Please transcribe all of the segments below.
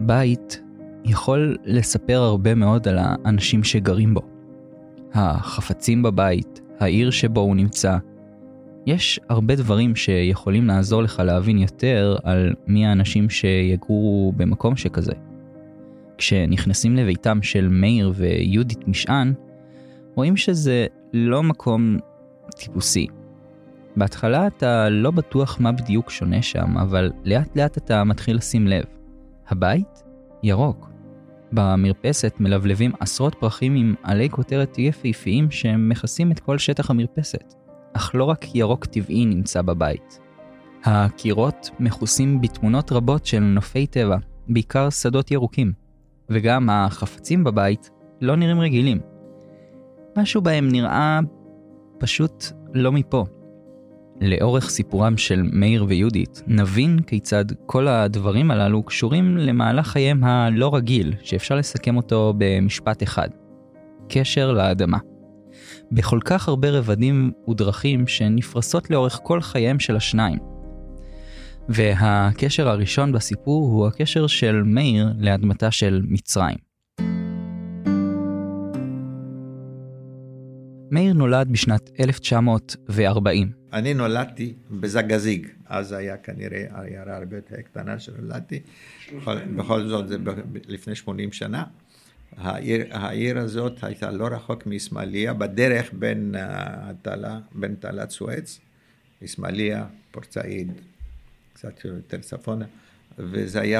בית יכול לספר הרבה מאוד על האנשים שגרים בו. החפצים בבית, העיר שבו הוא נמצא. יש הרבה דברים שיכולים לעזור לך להבין יותר על מי האנשים שיגורו במקום שכזה. כשנכנסים לביתם של מאיר ויהודית משען, רואים שזה לא מקום טיפוסי. בהתחלה אתה לא בטוח מה בדיוק שונה שם, אבל לאט לאט אתה מתחיל לשים לב. הבית ירוק. במרפסת מלבלבים עשרות פרחים עם עלי כותרת יפהפיים שמכסים את כל שטח המרפסת. אך לא רק ירוק טבעי נמצא בבית. הקירות מכוסים בתמונות רבות של נופי טבע, בעיקר שדות ירוקים. וגם החפצים בבית לא נראים רגילים. משהו בהם נראה פשוט לא מפה. לאורך סיפורם של מאיר ויהודית, נבין כיצד כל הדברים הללו קשורים למהלך חייהם הלא רגיל, שאפשר לסכם אותו במשפט אחד. קשר לאדמה. בכל כך הרבה רבדים ודרכים שנפרסות לאורך כל חייהם של השניים. והקשר הראשון בסיפור הוא הקשר של מאיר לאדמתה של מצרים. מאיר נולד בשנת 1940. אני נולדתי בזגזיג, אז היה כנראה עיירה הרבה יותר קטנה שנולדתי, בכל זאת זה לפני 80 שנה. העיר הזאת הייתה לא רחוק מאסמאעיליה, בדרך בין תעלת סואץ, אסמאעיליה, פורט-סעיד, קצת יותר צפונה, וזה היה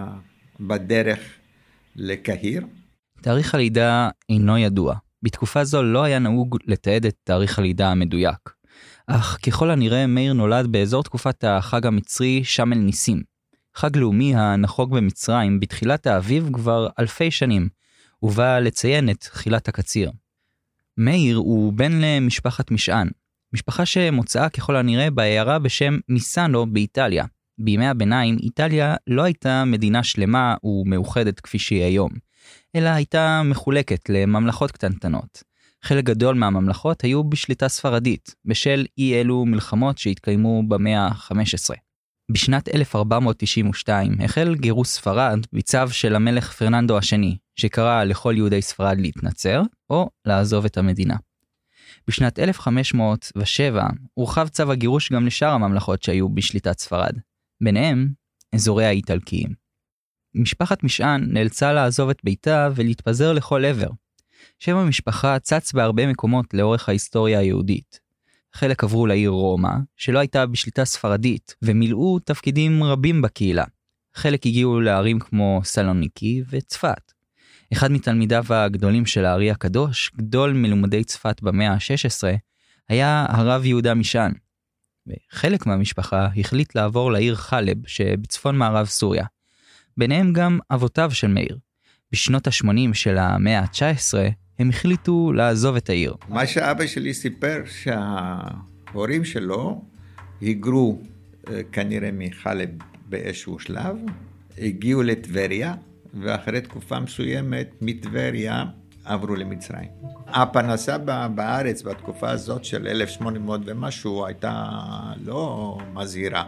בדרך לקהיר. תאריך הלידה אינו ידוע. בתקופה זו לא היה נהוג לתעד את תאריך הלידה המדויק. אך ככל הנראה מאיר נולד באזור תקופת החג המצרי שם אל ניסים. חג לאומי הנחוג במצרים בתחילת האביב כבר אלפי שנים, ובא לציין את תחילת הקציר. מאיר הוא בן למשפחת משען, משפחה שמוצאה ככל הנראה בעיירה בשם מיסאנו באיטליה. בימי הביניים איטליה לא הייתה מדינה שלמה ומאוחדת כפי שהיא היום, אלא הייתה מחולקת לממלכות קטנטנות. חלק גדול מהממלכות היו בשליטה ספרדית, בשל אי אלו מלחמות שהתקיימו במאה ה-15. בשנת 1492 החל גירוש ספרד בצו של המלך פרננדו השני, שקרא לכל יהודי ספרד להתנצר או לעזוב את המדינה. בשנת 1507 הורחב צו הגירוש גם לשאר הממלכות שהיו בשליטת ספרד, ביניהם אזורי האיטלקיים. משפחת משען נאלצה לעזוב את ביתה ולהתפזר לכל עבר. שם המשפחה צץ בהרבה מקומות לאורך ההיסטוריה היהודית. חלק עברו לעיר רומא, שלא הייתה בשליטה ספרדית, ומילאו תפקידים רבים בקהילה. חלק הגיעו לערים כמו סלוניקי וצפת. אחד מתלמידיו הגדולים של הארי הקדוש, גדול מלומדי צפת במאה ה-16, היה הרב יהודה משען. וחלק מהמשפחה החליט לעבור לעיר חלב שבצפון מערב סוריה. ביניהם גם אבותיו של מאיר. בשנות ה-80 של המאה ה-19 הם החליטו לעזוב את העיר. מה שאבא שלי סיפר שההורים שלו היגרו כנראה מחלב באיזשהו שלב, הגיעו לטבריה, ואחרי תקופה מסוימת מטבריה עברו למצרים. הפרנסה בארץ בתקופה הזאת של 1800 ומשהו הייתה לא מזהירה.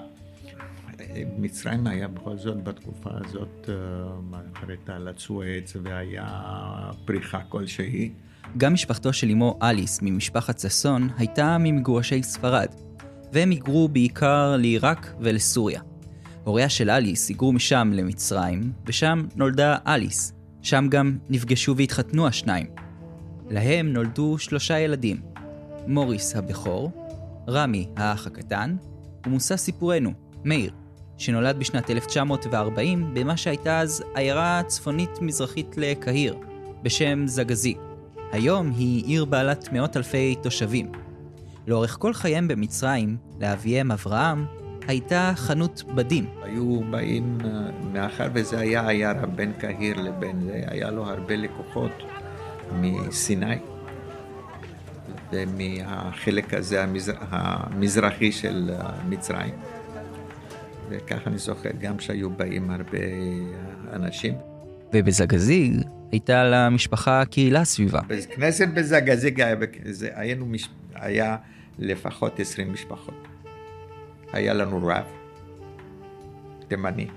מצרים היה בכל זאת בתקופה הזאת אחרי תעלת סואץ והיה פריחה כלשהי. גם משפחתו של אמו אליס ממשפחת ששון הייתה ממגורשי ספרד, והם היגרו בעיקר לעיראק ולסוריה. הוריה של אליס היגרו משם למצרים, ושם נולדה אליס. שם גם נפגשו והתחתנו השניים. להם נולדו 3 ילדים, מוריס הבכור, רמי האח הקטן, ומושא סיפורנו, מאיר, שנולד בשנת 1940 במה שהייתה אז עיירה צפונית מזרחית לקהיר, בשם זגזיג. היום היא עיר בעלת מאות אלפי תושבים. לאורך כל חייהם במצרים, לאביהם אברהם, הייתה חנות בדים. היו באים, מאחר וזה היה עיירה בין קהיר לבין זה, היה לו הרבה לקוחות מסיני, ומהחלק הזה המזרחי של מצרים. וכך אני זוכר גם שהיו באים הרבה אנשים. ובזגזיג הייתה למשפחה קהילה סביבה. בכנסת בזגזיג היה לפחות 20 משפחות. היה לנו רב, תימני,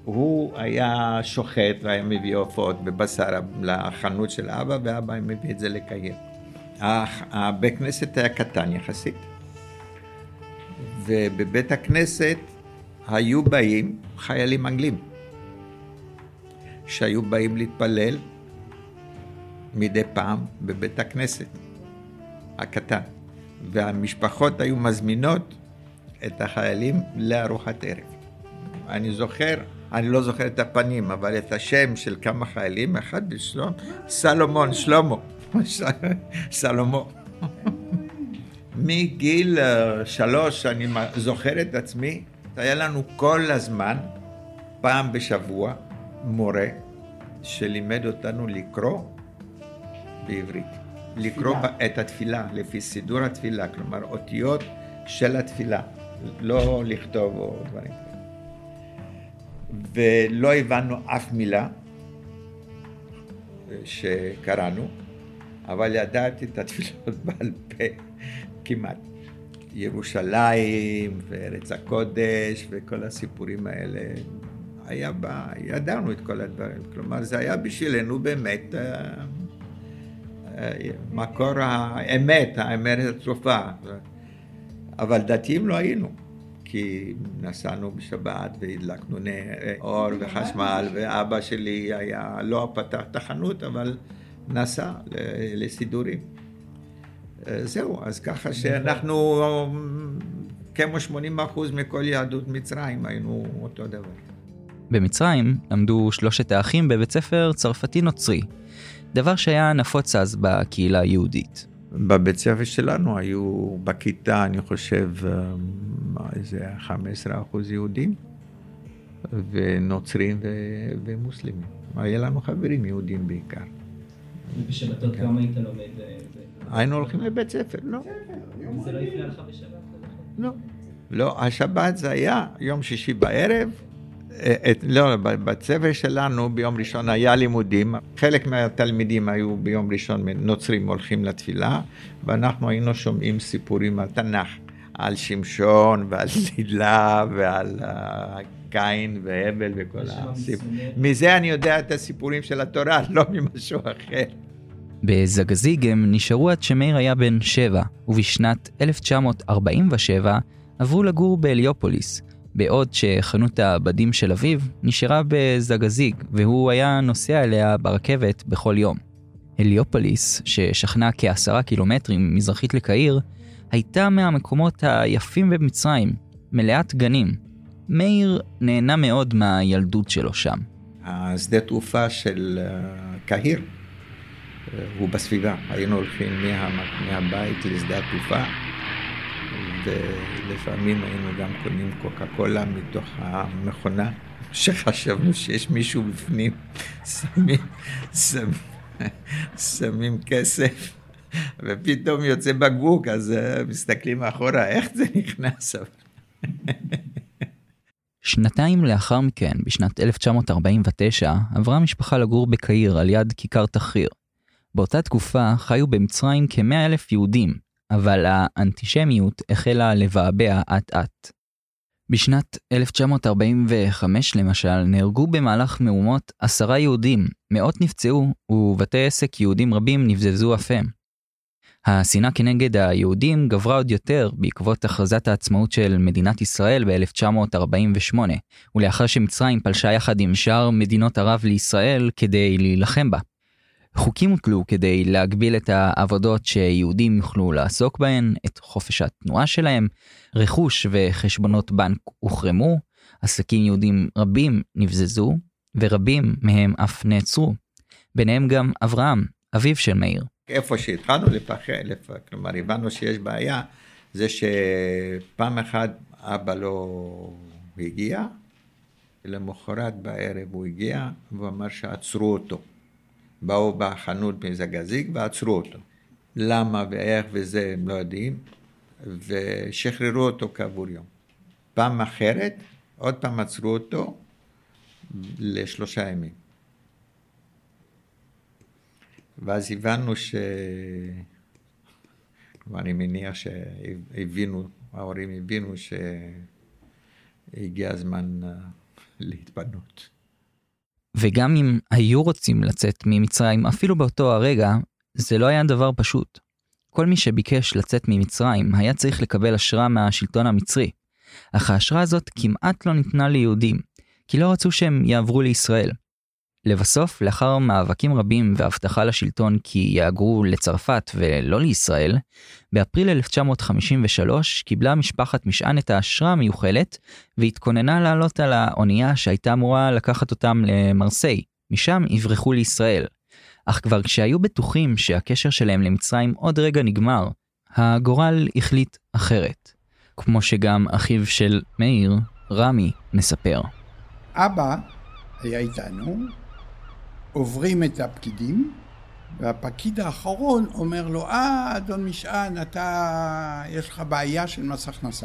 הוא היה שוחט והיה מביא עופות בבשר לחנות של אבא, ואבא מביא את זה לקהיר. הבית כנסת היה קטן יחסית, ובבית הכנסת היו באים חיילים אנגלים, שהיו באים להתפלל מדי פעם בבית הכנסת הקטן, והמשפחות היו מזמינות את החיילים לארוחת ערב. אני זוכר, אני לא זוכר את הפנים, אבל את השם של כמה חיילים, אחד בשלום, סלומון, שלמה, סלומו. מגיל 3, אני זוכר את עצמי, היה לנו כל הזמן, פעם בשבוע, מורה, שלימד אותנו לקרוא בעברית. לקרוא את התפילה, לפי סידור התפילה, כלומר, אותיות של התפילה, לא לכתוב או דברים. ולא הבנו אף מילה שקראנו, אבל ידעתי את התפילות בעל פה כמעט. ירושלים וארץ הקודש וכל הסיפורים האלה, ידענו את כל הדברים. כלומר, זה היה בשבילנו באמת מקור האמת הצרופה. אבל דתיים לא היינו. כי נסענו בשבת והדלקנו אור וחשמל, ואבא שלי היה לא פתח את החנות, אבל נסע לסידורים. זהו, אז ככה שאנחנו כמו 80% מכל יהדות מצרים היינו אותו דבר. במצרים למדו 3 האחים בבית ספר צרפתי נוצרי, דבר שהיה נפוץ אז בקהילה היהודית. בבית ספר שלנו היו בכיתה, אני חושב, איזה 15% יהודים, ונוצרים ומוסלמים. היה לנו חברים יהודים בעיקר. ובשבתות כמה היית לומד? היינו הולכים לבית ספר, לא. זה לא הפריע לך בשבת? לא. לא, השבת זה היה יום שישי בערב, לא, בבית ספר שלנו ביום ראשון היה לימודים, חלק מהתלמידים היו ביום ראשון נוצרים הולכים לתפילה, ואנחנו היינו שומעים סיפורים על תנ"ך, על שמשון ועל לילה ועל קין והבל וכל הסיפורים. מזה אני יודע את הסיפורים של התורה, לא ממשהו אחר. בזגזיג הם נשארו עד שמאיר היה בן 7, ובשנת 1947 עברו לגור באליופוליס, בעוד שחנות הבדים של אביו נשארה בזגזיג, והוא היה נוסע אליה ברכבת בכל יום. אליופוליס, ששכנה כ10 קילומטרים מזרחית לקהיר, הייתה מהמקומות היפים במצרים, מלאת גנים. מאיר נהנה מאוד מהילדות שלו שם. השדה תעופה של קהיר הוא בסביבה. היינו הולכים מהבית לשדה התעופה, ולפעמים היינו גם קונים קוקה קולה מתוך המכונה, שחשבנו שיש מישהו בפנים, שמים כסף, ופתאום יוצא בקבוק, אז מסתכלים אחורה, איך זה נכנס? שנתיים לאחר מכן, בשנת 1949, עברה המשפחה לגור בקהיר על יד כיכר תחריר. באותה תקופה חיו במצרים כ100,000 יהודים, אבל האנטישמיות החלה לבעבע אט-אט. בשנת 1945 למשל נהרגו במהלך מהומות 10 יהודים, מאות נפצעו ובתי עסק יהודים רבים נבזזו אף הם. השנאה כנגד היהודים גברה עוד יותר בעקבות הכרזת העצמאות של מדינת ישראל ב-1948, ולאחר שמצרים פלשה יחד עם שאר מדינות ערב לישראל כדי להילחם בה. חוקים הוטלו כדי להגביל את העבודות שיהודים יוכלו לעסוק בהן, את חופש התנועה שלהם, רכוש וחשבונות בנק הוחרמו, עסקים יהודים רבים נבזזו, ורבים מהם אף נעצרו. ביניהם גם אברהם, אביו של מאיר. איפה שהתחלנו לפחד, כלומר הבנו שיש בעיה, זה שפעם אחת אבא לא הגיע, למחרת בערב הוא הגיע, והוא אמר שעצרו אותו. באו בחנות מזגזיג ועצרו אותו. למה ואיך וזה הם לא יודעים, ושחררו אותו כעבור יום. פעם אחרת, עוד פעם עצרו אותו ל3 ימים. ואז הבנו אני מניח שהבינו, ההורים הבינו שהגיע הזמן להתפנות. וגם אם היו רוצים לצאת ממצרים, אפילו באותו הרגע, זה לא היה דבר פשוט. כל מי שביקש לצאת ממצרים היה צריך לקבל אשרה מהשלטון המצרי. אך האשרה הזאת כמעט לא ניתנה ליהודים, כי לא רצו שהם יעברו לישראל. לבסוף, לאחר מאבקים רבים והבטחה לשלטון כי יאגרו לצרפת ולא לישראל, באפריל 1953 קיבלה משפחת משען את האשרה המיוחלת, והתכוננה לעלות על האונייה שהייתה אמורה לקחת אותם למרסיי. משם יברחו לישראל. אך כבר כשהיו בטוחים שהקשר שלהם למצרים עוד רגע נגמר, הגורל החליט אחרת. כמו שגם אחיו של מאיר, רמי, מספר. אבא היה איתנו, עוברים את הפקידים, והפקיד האחרון אומר לו, אדון משען, יש לך בעיה של מס הכנסה.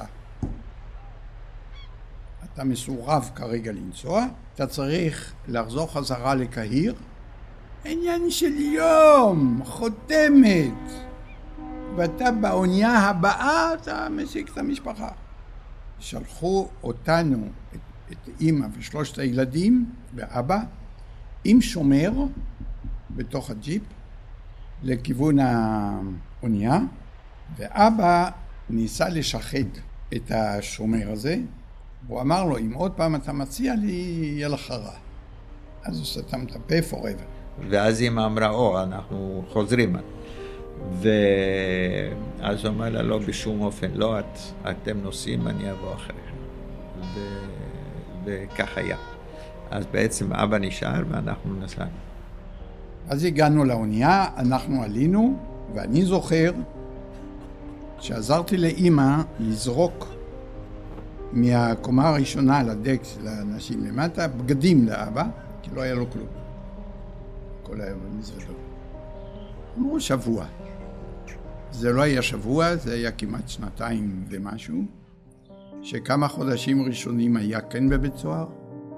אתה מסורב כרגע לנסוע, אתה צריך לחזור חזרה לקהיר, עניין של יום, חותמת, ואתה באונייה הבאה, אתה מסיק את המשפחה. שלחו אותנו, את אמא ושלושת הילדים ואבא, עם שומר בתוך הג'יפ, לכיוון האונייה, ואבא ניסה לשחד את השומר הזה, והוא אמר לו, אם עוד פעם אתה מציע לי, יהיה לך רע. אז הוא סתם את הפה forever. ואז אמא אמרה, אנחנו חוזרים. ואז הוא אמר לה, לא, בשום אופן, לא, אתם נוסעים, אני אבוא אחריכם. וכך היה. אז בעצם אבא נשאר ואנחנו נסענו. אז הגענו לאונייה, אנחנו עלינו, ואני זוכר שעזרתי לאמא לזרוק מהקומה הראשונה לדק של האנשים למטה, בגדים לאבא, כי לא היה לו כלום. כל היום במזוודות. אמרו שבוע. זה לא היה שבוע, זה היה כמעט 2 ומשהו, שכמה חודשים ראשונים היה כן בבית סוהר,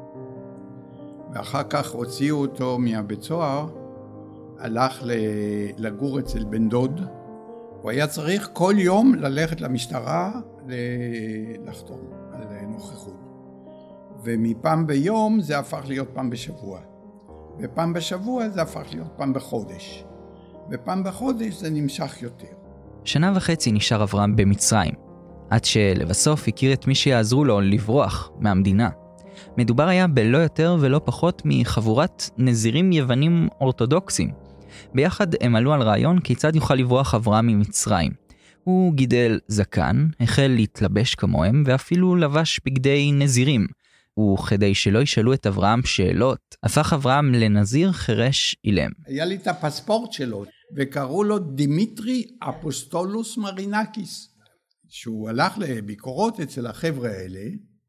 ואחר כך הוציאו אותו מהבית סוהר, הלך לגור אצל בן דוד, הוא היה צריך כל יום ללכת למשטרה לחתום על נוכחות. ומפעם ביום זה הפך להיות פעם בשבוע. ופעם בשבוע זה הפך להיות פעם בחודש. ופעם בחודש זה נמשך יותר. 1.5 שנה נשאר אברהם במצרים, עד שלבסוף הכיר את מי שיעזרו לו לברוח מהמדינה. מדובר היה בלא יותר ולא פחות מחבורת נזירים יוונים אורתודוקסים. ביחד הם עלו על רעיון כיצד יוכל לברוח אברהם ממצרים. הוא גידל זקן, החל להתלבש כמוהם ואפילו לבש בגדי נזירים. וכדי שלא ישאלו את אברהם שאלות, הפך אברהם לנזיר חרש אילם. היה לי את הפספורט שלו, וקראו לו דימיטרי אפוסטולוס מרינקיס, שהוא הלך לביקורות אצל החבר'ה האלה,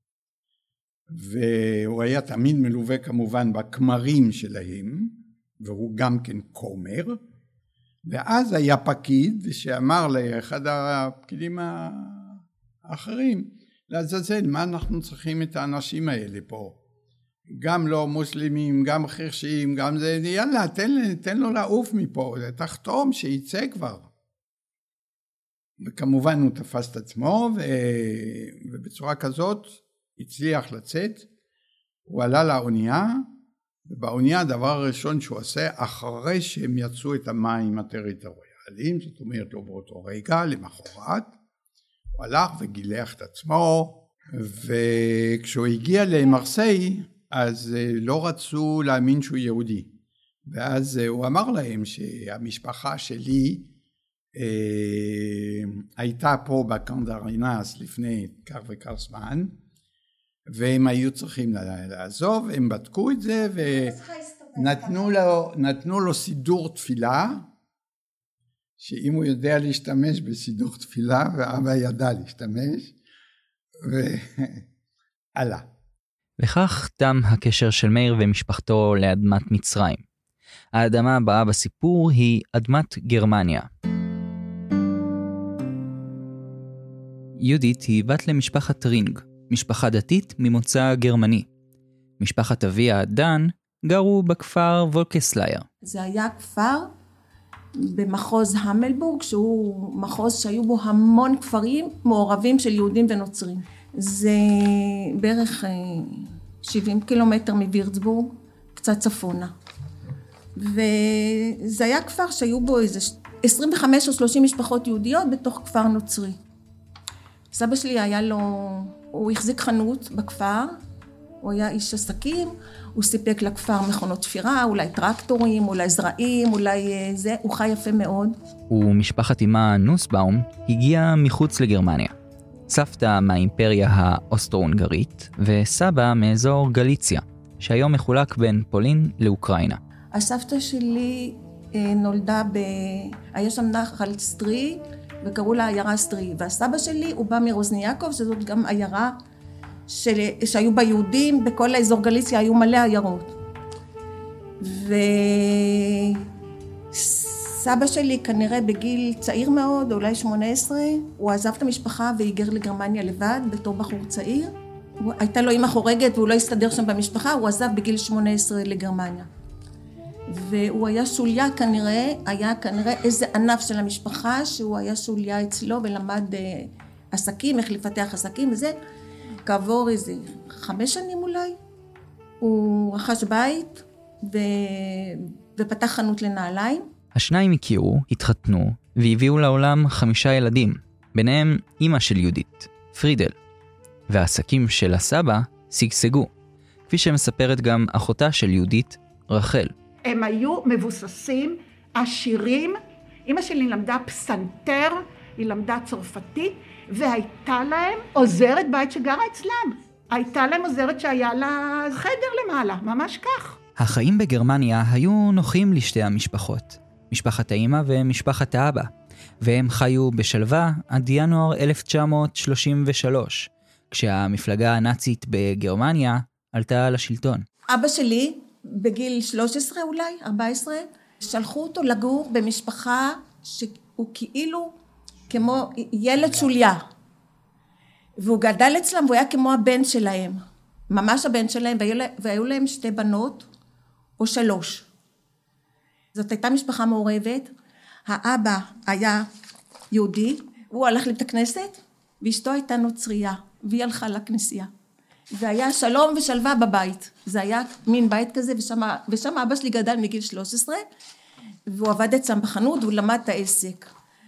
והוא היה תמיד מלווה כמובן בכמרים שלהם, והוא גם כן כומר, ואז היה פקיד שאמר לאחד הפקידים האחרים, לעזאזל, מה אנחנו צריכים את האנשים האלה פה? גם לא מוסלמים, גם חרשים, גם זה, יאללה, תן לו לעוף מפה, תחתום שיצא כבר. וכמובן הוא תפס את עצמו, ובצורה כזאת הצליח לצאת, הוא עלה לאונייה, ובאונייה הדבר הראשון שהוא עושה, אחרי שהם יצאו את המים הטריטוריאליים, זאת אומרת לא באותו רגע, למחרת, הוא הלך וגילח את עצמו, וכשהוא הגיע למרסיי, אז לא רצו להאמין שהוא יהודי. ואז הוא אמר להם שהמשפחה שלי הייתה פה בקנדרינס לפני כך וכך זמן, והם היו צריכים לעזוב, הם בדקו את זה, ונתנו לו סידור תפילה, שאם הוא יודע להשתמש בסידור תפילה, ואבא ידע להשתמש, ועלה. וכך תם הקשר של מאיר ומשפחתו לאדמת מצרים. האדמה הבאה בסיפור היא אדמת גרמניה. יהודית היא בת למשפחת רינג, משפחה דתית ממוצא גרמני. משפחת אביה, דן, גרו בכפר וולקסלייר. זה היה כפר במחוז המלבורג, שהוא מחוז שהיו בו המון כפרים מעורבים של יהודים ונוצרים. זה בערך 70 קילומטר מווירצבורג, קצת צפונה. וזה היה כפר שהיו בו איזה 25 או 30 משפחות יהודיות בתוך כפר נוצרי. סבא שלי היה לו, הוא החזיק חנות בכפר, הוא היה איש עסקים, הוא סיפק לכפר מכונות תפירה, אולי טרקטורים, אולי זרעים, אולי זה, הוא חי יפה מאוד. ומשפחת אמה נוסבאום הגיעה מחוץ לגרמניה. סבתא מהאימפריה האוסטרו-הונגרית, וסבא מאזור גליציה, שהיום מחולק בין פולין לאוקראינה. הסבתא שלי נולדה היה שם נחל סטרי, וקראו לה עיירה סטרי, והסבא שלי הוא בא מרוזניאקוב, שזאת גם עיירה שהיו בה יהודים, בכל האזור גליציה היו מלא עיירות. וסבא שלי כנראה בגיל צעיר מאוד, אולי 18, הוא עזב את המשפחה והיגר לגרמניה לבד, בתור בחור צעיר. הייתה לו אמא חורגת והוא לא הסתדר שם במשפחה, הוא עזב בגיל 18 לגרמניה. והוא היה שוליה כנראה, היה כנראה איזה ענף של המשפחה, שהוא היה שוליה אצלו ולמד עסקים, איך לפתח עסקים וזה. כעבור איזה 5 שנים אולי, הוא רכש בית ופתח חנות לנעליים. השניים הכירו, התחתנו, והביאו לעולם 5 ילדים, ביניהם אמא של יהודית, פרידל. והעסקים של הסבא סגסגו, כפי שמספרת גם אחותה של יהודית, רחל. הם היו מבוססים, עשירים. אמא שלי למדה פסנתר, היא למדה צרפתית, והייתה להם עוזרת בית שגרה אצלם. הייתה להם עוזרת שהיה לה חדר למעלה, ממש כך. החיים בגרמניה היו נוחים לשתי המשפחות, משפחת האמא ומשפחת האבא, והם חיו בשלווה עד ינואר 1933, כשהמפלגה הנאצית בגרמניה עלתה לשלטון. אבא שלי, בגיל 13 אולי, 14, שלחו אותו לגור במשפחה שהוא כאילו כמו ילד שוליה. והוא גדל אצלם והוא היה כמו הבן שלהם. ממש הבן שלהם, והיו להם 2 בנות או 3. זאת הייתה משפחה מעורבת. האבא היה יהודי, הוא הלך לבית הכנסת, ואשתו הייתה נוצרייה, והיא הלכה לכנסייה. והיה שלום ושלווה בבית. זה היה מין בית כזה, ושם אבא שלי גדל מגיל 13, והוא עבד אצלם בחנות, והוא למד את העסק.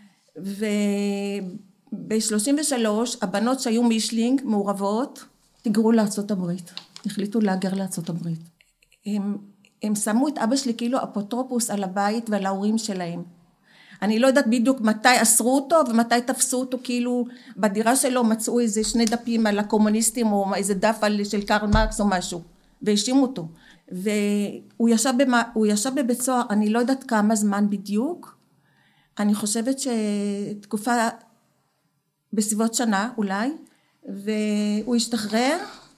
וב-33, הבנות שהיו מישלינג, מעורבות, תיגרו לארצות הברית. החליטו להגר לארצות הברית. הם שמו את אבא שלי כאילו אפוטרופוס על הבית ועל ההורים שלהם. אני לא יודעת בדיוק מתי אסרו אותו ומתי תפסו אותו, כאילו בדירה שלו מצאו איזה 2 דפים על הקומוניסטים או איזה דף של קרל מרקס או משהו, והאשימו אותו. והוא ישב בבית סוהר, אני לא יודעת כמה זמן בדיוק, אני חושבת שתקופה בסביבות שנה אולי, והוא השתחרר,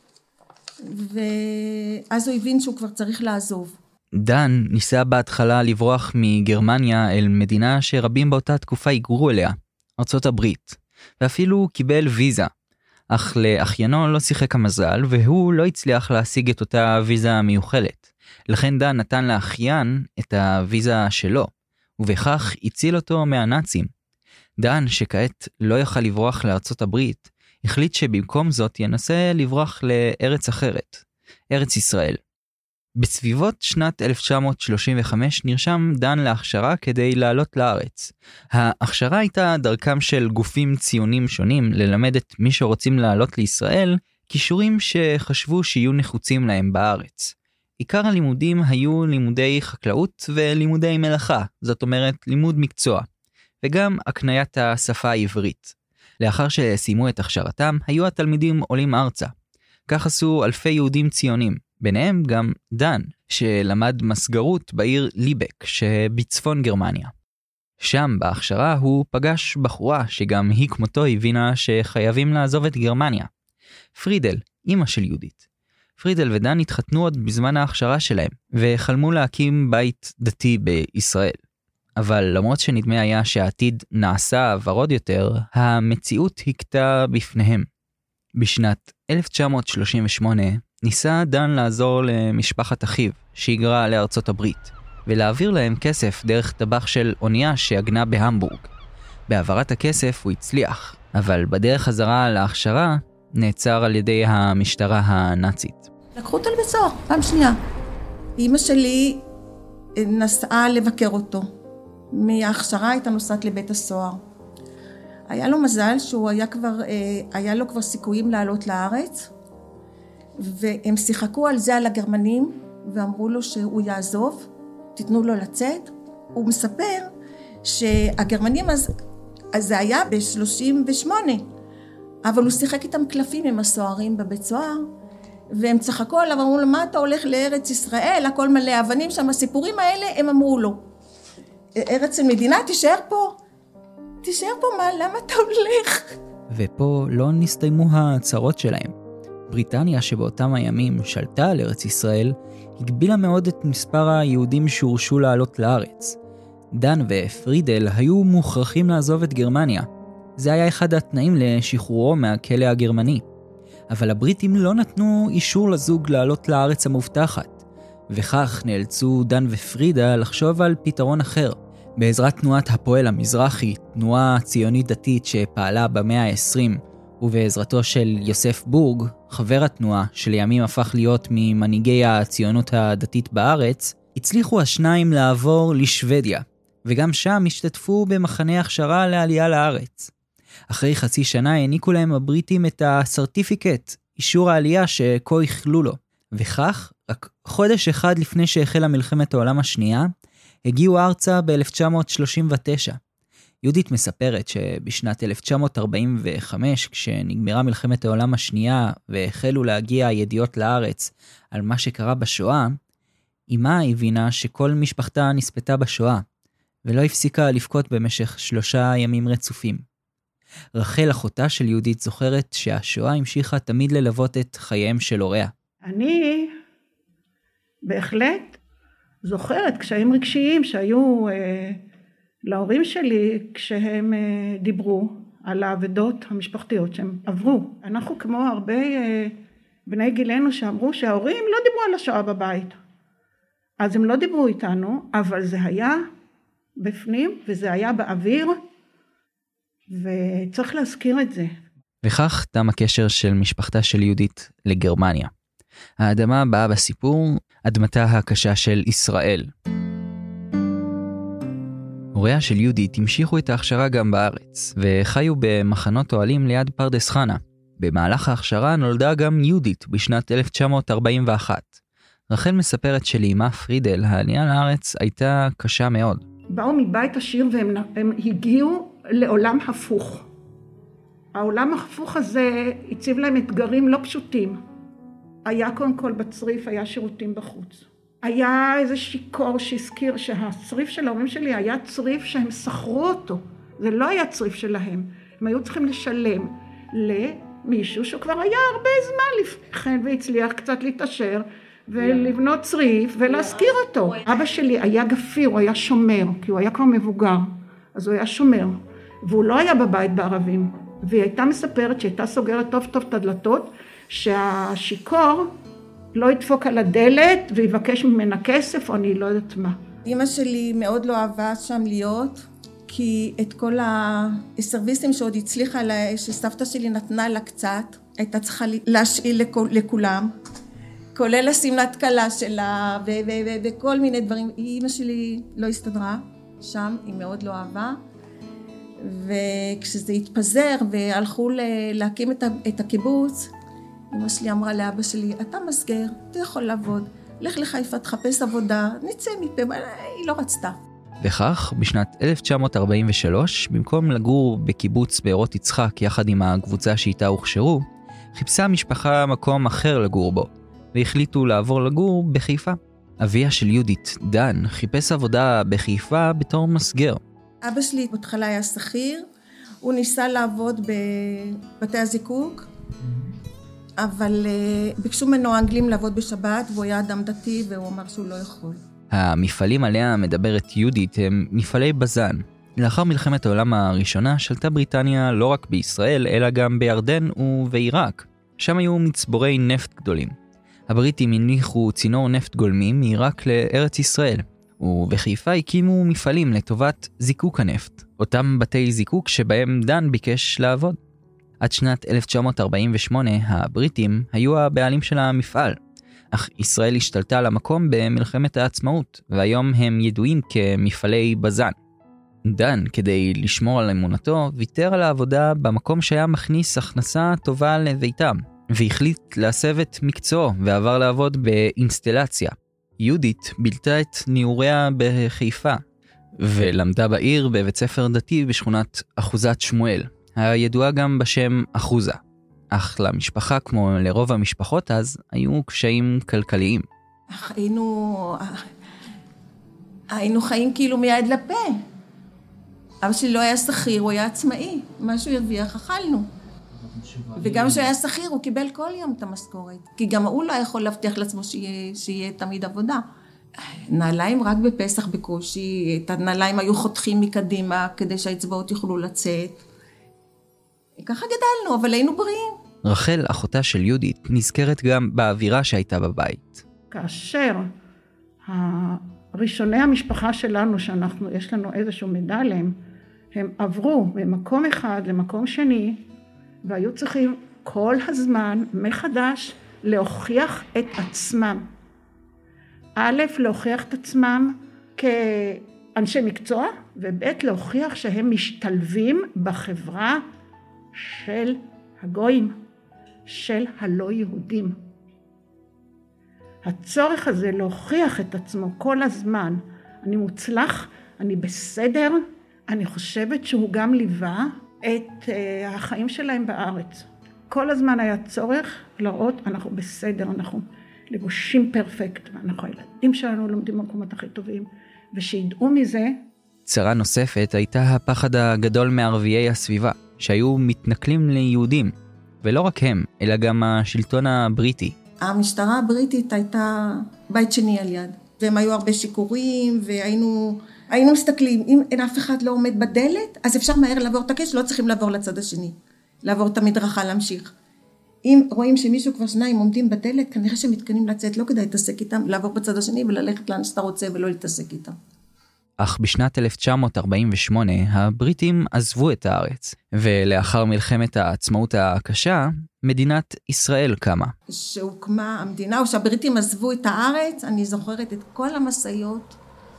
ואז הוא הבין שהוא כבר צריך לעזוב. דן ניסה בהתחלה לברוח מגרמניה אל מדינה שרבים באותה תקופה היגרו אליה, ארצות הברית, ואפילו קיבל ויזה. אך לאחיינו לא שיחק המזל, והוא לא הצליח להשיג את אותה ויזה המיוחלת. לכן דן נתן לאחיין את הוויזה שלו, ובכך הציל אותו מהנאצים. דן, שכעת לא יכל לברוח לארצות הברית, החליט שבמקום זאת ינסה לברוח לארץ אחרת, ארץ ישראל. בסביבות שנת 1935 נרשם דן להכשרה כדי לעלות לארץ. ההכשרה הייתה דרכם של גופים ציונים שונים ללמד את מי שרוצים לעלות לישראל כישורים שחשבו שיהיו נחוצים להם בארץ. עיקר הלימודים היו לימודי חקלאות ולימודי מלאכה, זאת אומרת לימוד מקצוע, וגם הקניית השפה העברית. לאחר שסיימו את הכשרתם, היו התלמידים עולים ארצה. כך עשו אלפי יהודים ציונים, ביניהם גם דן, שלמד מסגרות בעיר ליבק שבצפון גרמניה. שם בהכשרה הוא פגש בחורה שגם היא כמותו הבינה שחייבים לעזוב את גרמניה. פרידל, אמא של יהודית. פרידל ודן התחתנו עוד בזמן ההכשרה שלהם, וחלמו להקים בית דתי בישראל. אבל למרות שנדמה היה שהעתיד נעשה ורוד יותר, המציאות הכתה בפניהם. בשנת 1938 ניסה דן לעזור למשפחת אחיו שהיגרה לארצות הברית, ולהעביר להם כסף דרך טבח של אונייה שהגנה בהמבורג. בהעברת הכסף הוא הצליח, אבל בדרך חזרה להכשרה נעצר על ידי המשטרה הנאצית. לקחו אותו לבית סוהר, פעם שנייה. אמא שלי נסעה לבקר אותו. מההכשרה הייתה נוסעת לבית הסוהר. היה לו מזל שהוא היה לו כבר סיכויים לעלות לארץ, והם שיחקו על זה על הגרמנים, ואמרו לו שהוא יעזוב, תיתנו לו לצאת. הוא מספר שהגרמנים אז זה היה ב-38, אבל הוא שיחק איתם קלפים עם הסוהרים בבית סוהר, והם צחקו עליו, אמרו לו, מה אתה הולך לארץ ישראל, הכל מלא אבנים שם, הסיפורים האלה, הם אמרו לו, ארץ המדינה, תישאר פה, מה, למה אתה הולך? ופה לא נסתיימו הצרות שלהם. בריטניה שבאותם הימים שלטה על ארץ ישראל, הגבילה מאוד את מספר היהודים שהורשו לעלות לארץ. דן ופרידל היו מוכרחים לעזוב את גרמניה. זה היה אחד התנאים לשחרורו מהכלא הגרמני. אבל הבריטים לא נתנו אישור לזוג לעלות לארץ המובטחת, וכך נאלצו דן ופרידה לחשוב על פתרון אחר. בעזרת תנועת הפועל המזרחי, תנועה ציונית דתית שפעלה במאה ה-20, ובעזרתו של יוסף בורג, חבר התנועה שלימים הפך להיות ממנהיגי הציונות הדתית בארץ, הצליחו השניים לעבור לשוודיה, וגם שם השתתפו במחנה הכשרה לעלייה לארץ. אחרי חצי שנה העניקו להם הבריטים את הסרטיפיקט, אישור העלייה שכה הכלו לו. וכך, רק חודש אחד לפני שהחלה מלחמת העולם השנייה, הגיעו ארצה ב-1939. יהודית מספרת שבשנת 1945, כשנגמרה מלחמת העולם השנייה והחלו להגיע ידיעות לארץ על מה שקרה בשואה, אמה הבינה שכל משפחתה נספתה בשואה, ולא הפסיקה לבכות במשך 3 ימים רצופים. רחל, אחותה של יהודית, זוכרת שהשואה המשיכה תמיד ללוות את חייהם של הוריה. אני בהחלט זוכרת קשיים רגשיים שהיו להורים שלי כשהם דיברו על העבדות המשפחתיות שהם עברו. אנחנו כמו הרבה בני גילנו שאמרו שההורים לא דיברו על השואה בבית. אז הם לא דיברו איתנו, אבל זה היה בפנים וזה היה באוויר, וצריך להזכיר את זה. וכך תם הקשר של משפחתה של יהודית לגרמניה. האדמה הבאה בסיפור, אדמתה הקשה של ישראל. הוריה של יהודית המשיכו את ההכשרה גם בארץ, וחיו במחנות אוהלים ליד פרדס חנה. במהלך ההכשרה נולדה גם יהודית בשנת 1941. רחל מספרת שלאמה פרידל, העלייה לארץ הייתה קשה מאוד. באו מבית עשיר והם הגיעו לעולם הפוך. העולם ההפוך הזה הציב להם אתגרים לא פשוטים. היה קודם כל בצריף, היה שירותים בחוץ. היה איזה שיקור שהזכיר שהצריף של ההורים שלי היה צריף שהם שכרו אותו. זה לא היה צריף שלהם. הם היו צריכים לשלם למישהו שכבר היה הרבה זמן לפני כן והצליח קצת להתעשר ולבנות צריף ולהזכיר אותו. אבא שלי היה גפיר, הוא היה שומר, כי הוא היה כבר מבוגר. אז הוא היה שומר, והוא לא היה בבית בערבים. והיא הייתה מספרת שהייתה סוגרת טוב טוב את הדלתות, שהשיקור לא ידפוק על הדלת ויבקש ממנה כסף או אני לא יודעת מה. אמא שלי מאוד לא אהבה שם להיות, כי את כל הסרוויסים שעוד הצליחה, שסבתא שלי נתנה לה קצת, הייתה צריכה להשאיל לכולם, כולל השמלת כלה שלה וכל מיני דברים. אמא שלי לא הסתדרה שם, היא מאוד לא אהבה. וכשזה התפזר והלכו להקים את הקיבוץ, אמא שלי אמרה לאבא שלי, אתה מסגר, אתה יכול לעבוד, לך לחיפה, תחפש עבודה, נצא מפה, היא לא רצתה. וכך, בשנת 1943, במקום לגור בקיבוץ בארות יצחק יחד עם הקבוצה שאיתה הוכשרו, חיפשה המשפחה מקום אחר לגור בו, והחליטו לעבור לגור בחיפה. אביה של יהודית, דן, חיפש עבודה בחיפה בתור מסגר. אבא שלי בהתחלה היה שכיר, הוא ניסה לעבוד בבתי הזיקוק, אבל ביקשו ממנו האנגלים לעבוד בשבת, והוא היה אדם דתי והוא אמר שהוא לא יכול. המפעלים עליה מדברת יהודית הם מפעלי בזן. לאחר מלחמת העולם הראשונה שלטה בריטניה לא רק בישראל, אלא גם בירדן ובעיראק. שם היו מצבורי נפט גדולים. הבריטים הניחו צינור נפט גולמי מעיראק לארץ ישראל. ובחיפה הקימו מפעלים לטובת זיקוק הנפט, אותם בתי זיקוק שבהם דן ביקש לעבוד. עד שנת 1948 הבריטים היו הבעלים של המפעל, אך ישראל השתלטה על המקום במלחמת העצמאות, והיום הם ידועים כמפעלי בזן. דן, כדי לשמור על אמונתו, ויתר על העבודה במקום שהיה מכניס הכנסה טובה לביתם, והחליט להסב את מקצועו ועבר לעבוד באינסטלציה. יהודית בילתה את ניעוריה בחיפה, ולמדה בעיר בבית ספר דתי בשכונת אחוזת שמואל, הידועה גם בשם אחוזה. אך למשפחה, כמו לרוב המשפחות אז, היו קשיים כלכליים. היינו חיים כאילו מיד לפה. אבא שלי לא היה שכיר, הוא היה עצמאי. מה שהוא הרוויח, אכלנו. וגם כשהוא היה שכיר, הוא קיבל כל יום את המשכורת. כי גם הוא לא יכול להבטיח לעצמו שיהיה תמיד עבודה. נעליים רק בפסח בקושי, את הנעליים היו חותכים מקדימה, כדי שהאצבעות יוכלו לצאת. ככה גדלנו, אבל היינו בריאים. רחל, אחותה של יהודית, נזכרת גם באווירה שהייתה בבית. כאשר ראשוני המשפחה שלנו, יש לנו איזשהו מידע עליהם, הם עברו ממקום אחד למקום שני, והיו צריכים כל הזמן מחדש להוכיח את עצמם. א', להוכיח את עצמם כאנשי מקצוע, וב', להוכיח שהם משתלבים בחברה של הגויים, של הלא יהודים. הצורך הזה להוכיח את עצמו כל הזמן, אני מוצלח, אני בסדר, אני חושבת שהוא גם ליווה את החיים שלהם בארץ. כל הזמן היה צורך לראות, אנחנו בסדר, אנחנו לבושים פרפקט, ואנחנו הילדים שלנו לומדים במקומות הכי טובים, ושידעו מזה. צרה נוספת הייתה הפחד הגדול מערביי הסביבה, שהיו מתנכלים ליהודים, ולא רק הם, אלא גם השלטון הבריטי. המשטרה הבריטית הייתה בית שני על יד, והם היו הרבה שיקורים, והיינו מסתכלים, אם אין אף אחד לא עומד בדלת, אז אפשר מהר לעבור את הקש, לא צריכים לעבור לצד השני, לעבור את המדרכה, להמשיך. אם רואים שמישהו כבר שניים עומדים בדלת, כנראה שמתכנים לצאת, לא כדאי להתעסק איתם, לעבור בצד השני וללכת לאן שאתה רוצה ולא להתעסק איתם. אך בשנת 1948 הבריטים עזבו את הארץ, ולאחר מלחמת העצמאות הקשה, מדינת ישראל קמה. שהוקמה המדינה, או שהבריטים עזבו את הארץ, אני זוכרת את כל המסעיות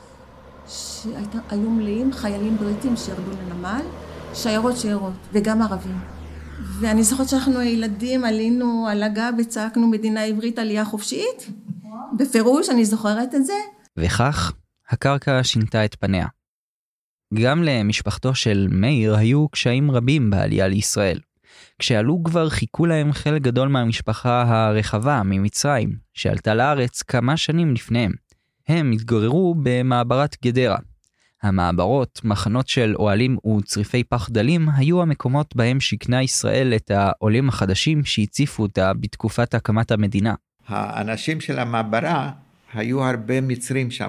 שהיו מלאים חיילים בריטים שירדו לנמל, שיירות, וגם ערבים. ואני זוכרת שאנחנו הילדים עלינו על הגב וצעקנו מדינה עברית עלייה חופשית, בפירוש אני זוכרת את זה. וכך הקרקע שינתה את פניה. גם למשפחתו של מאיר היו קשיים רבים בעלייה לישראל. כשעלו כבר חיכו להם חלק גדול מהמשפחה הרחבה ממצרים, שעלתה לארץ כמה שנים לפניהם. הם התגוררו במעברת גדרה. המעברות, מחנות של אוהלים וצריפי פח דלים, היו המקומות בהם שכנה ישראל את העולים החדשים שהציפו אותה בתקופת הקמת המדינה. האנשים של המעברה היו הרבה מצרים שם.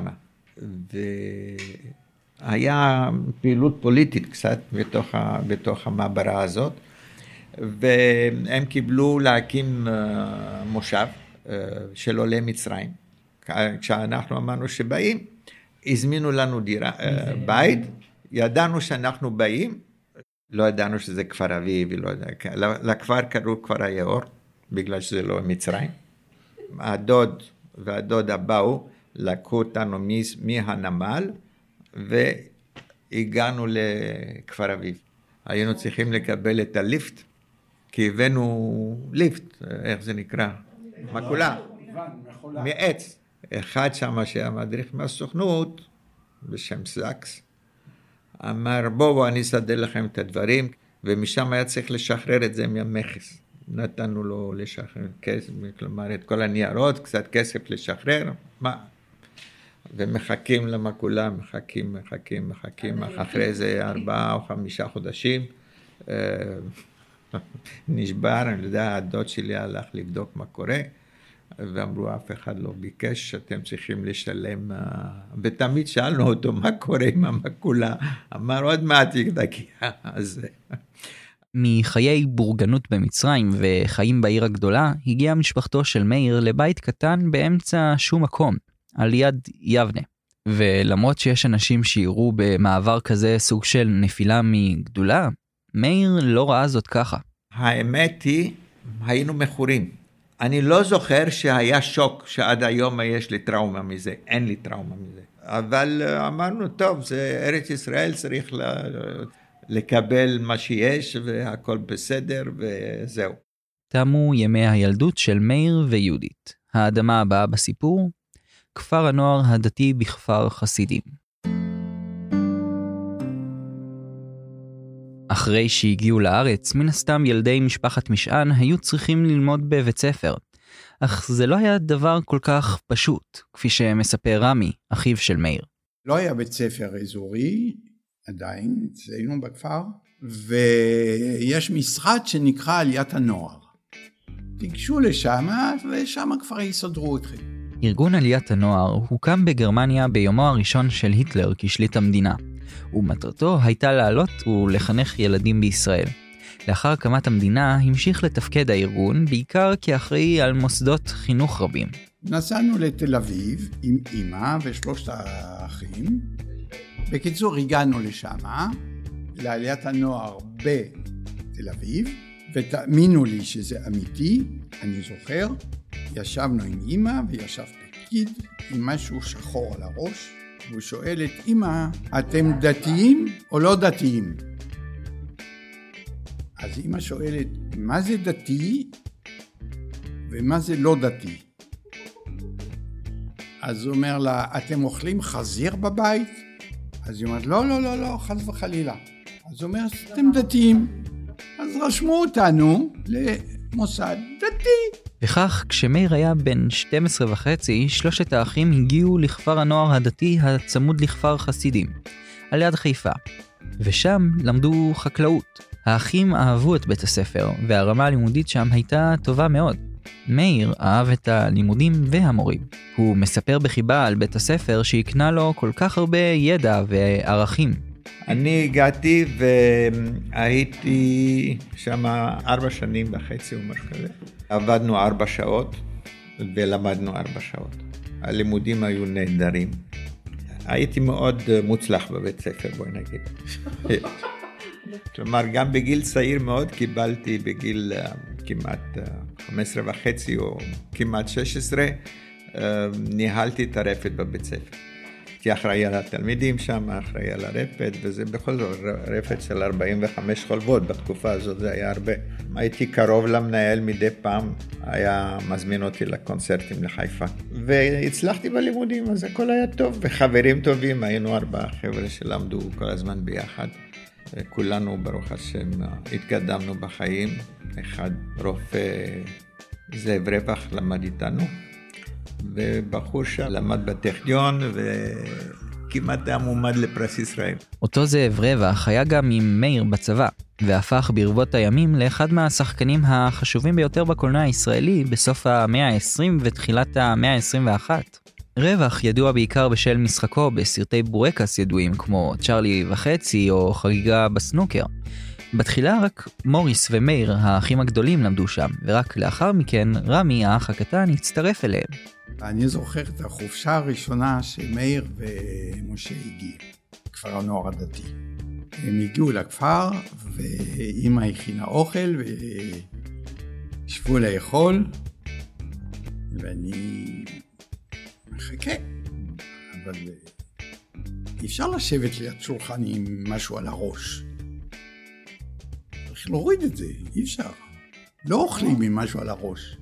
והיה פעילות פוליטית קצת בתוך המעברה הזאת, והם קיבלו להקים מושב של עולי מצרים. כשאנחנו אמרנו שבאים, הזמינו לנו בית, ידענו שאנחנו באים, לא ידענו שזה כפר אביב, לכפר קראו כפר היאור, בגלל שזה לא מצרים. הדוד והדודה באו, לקחו אותנו מהנמל, והגענו לכפר אביב. היינו צריכים לקבל את הליפט, כי הבאנו ליפט, איך זה נקרא? מקולה, מעץ. אחד שם שהיה מדריך מהסוכנות, בשם סאקס, אמר בואו אני אסדר לכם את הדברים, ומשם היה צריך לשחרר את זה מהמכס. נתנו לו לשחרר כסף, כלומר את כל הניירות, קצת כסף לשחרר, מה? ומחכים למקולה, מחכים, אחרי זה 4 או 5 חודשים, נשבר, אני יודע, הדוד שלי הלך לבדוק מה קורה, ואמרו אף אחד לא ביקש, שאתם צריכים לשלם, ותמיד שאלנו אותו מה קורה עם המקולה, אמר עוד מעט תגיע, אז... מחיי בורגנות במצרים וחיים בעיר הגדולה, הגיעה משפחתו של מאיר לבית קטן באמצע שום מקום, על יד יבנה. ולמרות שיש אנשים שיראו במעבר כזה סוג של נפילה מגדולה, מאיר לא ראה זאת ככה. האמת היא, היינו מכורים. אני לא זוכר שהיה שוק שעד היום יש לי טראומה מזה, אין לי טראומה מזה. אבל אמרנו, טוב, זה ארץ ישראל, צריך לקבל מה שיש והכל בסדר וזהו. תמו ימי הילדות של מאיר ויהודית. האדמה הבאה בסיפור, כפר הנוער הדתי בכפר חסידים. אחרי שהגיעו לארץ, מן הסתם ילדי משפחת משען היו צריכים ללמוד בבית ספר. אך זה לא היה דבר כל כך פשוט, כפי שמספר רמי, אחיו של מאיר. לא היה בית ספר אזורי, עדיין, אצלנו בכפר, ויש משרד שנקרא עליית הנוער. תיגשו לשם, ושם כבר יסדרו אתכם. ארגון עליית הנוער הוקם בגרמניה ביומו הראשון של היטלר כשליט המדינה, ומטרתו הייתה לעלות ולחנך ילדים בישראל. לאחר הקמת המדינה המשיך לתפקד הארגון בעיקר כאחראי על מוסדות חינוך רבים. נסענו לתל אביב עם אמא ושלושת האחים. בקיצור הגענו לשם, לעליית הנוער בתל אביב, ותאמינו לי שזה אמיתי, אני זוכר, ישבנו עם אמא וישב פקיד עם משהו שחור על הראש, והוא שואל את אמא, אתם דתיים או לא דתיים? אז אמא שואלת, מה זה דתי ומה זה לא דתי? אז הוא אומר לה, אתם אוכלים חזיר בבית? אז היא אומרת, לא, חס וחלילה. אז הוא אומר, אתם דתיים. אז רשמו אותנו למוסד דתי. וכך, כשמאיר היה בן 12.5, שלושת האחים הגיעו לכפר הנוער הדתי הצמוד לכפר חסידים, על יד חיפה. ושם למדו חקלאות. האחים אהבו את בית הספר, והרמה הלימודית שם הייתה טובה מאוד. מאיר אהב את הלימודים והמורים. הוא מספר בחיבה על בית הספר שהקנה לו כל כך הרבה ידע וערכים. אני הגעתי והייתי שם 4.5 שנים או משהו כזה. עבדנו 4 שעות ולמדנו 4 שעות. הלימודים היו נהדרים. הייתי מאוד מוצלח בבית ספר, בואי נגיד. כלומר, גם בגיל צעיר מאוד קיבלתי בגיל כמעט 15.5 או כמעט 16, ניהלתי את הרפת בבית ספר. הייתי אחראי על התלמידים שם, אחראי על הרפת, וזה בכל זאת רפת של 45 חולבות, בתקופה הזאת זה היה הרבה. הייתי קרוב למנהל מדי פעם, היה מזמין אותי לקונצרטים לחיפה. והצלחתי בלימודים, אז הכל היה טוב, וחברים טובים, היינו 4 חבר'ה שלמדו כל הזמן ביחד. כולנו ברוך השם התקדמנו בחיים. אחד רופא זאב רווח למד איתנו, ובחור שלמד בטכניון וכמעט היה מועמד לפרס ישראל. אותו זאב רווח היה גם עם מאיר בצבא, והפך ברבות הימים לאחד מהשחקנים החשובים ביותר בקולנוע הישראלי בסוף המאה ה-20 ותחילת המאה ה-21. רווח ידוע בעיקר בשל משחקו בסרטי בורקס ידועים כמו צ'רלי וחצי או חגיגה בסנוקר. בתחילה רק מוריס ומאיר, האחים הגדולים, למדו שם, ורק לאחר מכן רמי, האח הקטן, הצטרף אליהם. אני זוכר את החופשה הראשונה שמאיר ומשה הגיעו, כפר הנוער הדתי. הם הגיעו לכפר ואמא הכינה אוכל וישבו לאכול, ואני מחכה, אבל אי אפשר לשבת ליד שולחן עם משהו על הראש. צריך להוריד את זה, אי אפשר. לא אוכלים עם משהו על הראש.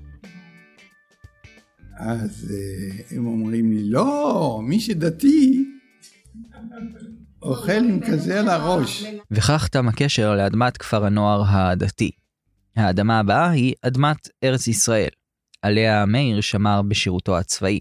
אז הם אומרים לי, לא, מי שדתי אוכל עם כזה על הראש. וכך תם הקשר לאדמת כפר הנוער הדתי. האדמה הבאה היא אדמת ארץ ישראל, עליה מאיר שמר בשירותו הצבאי.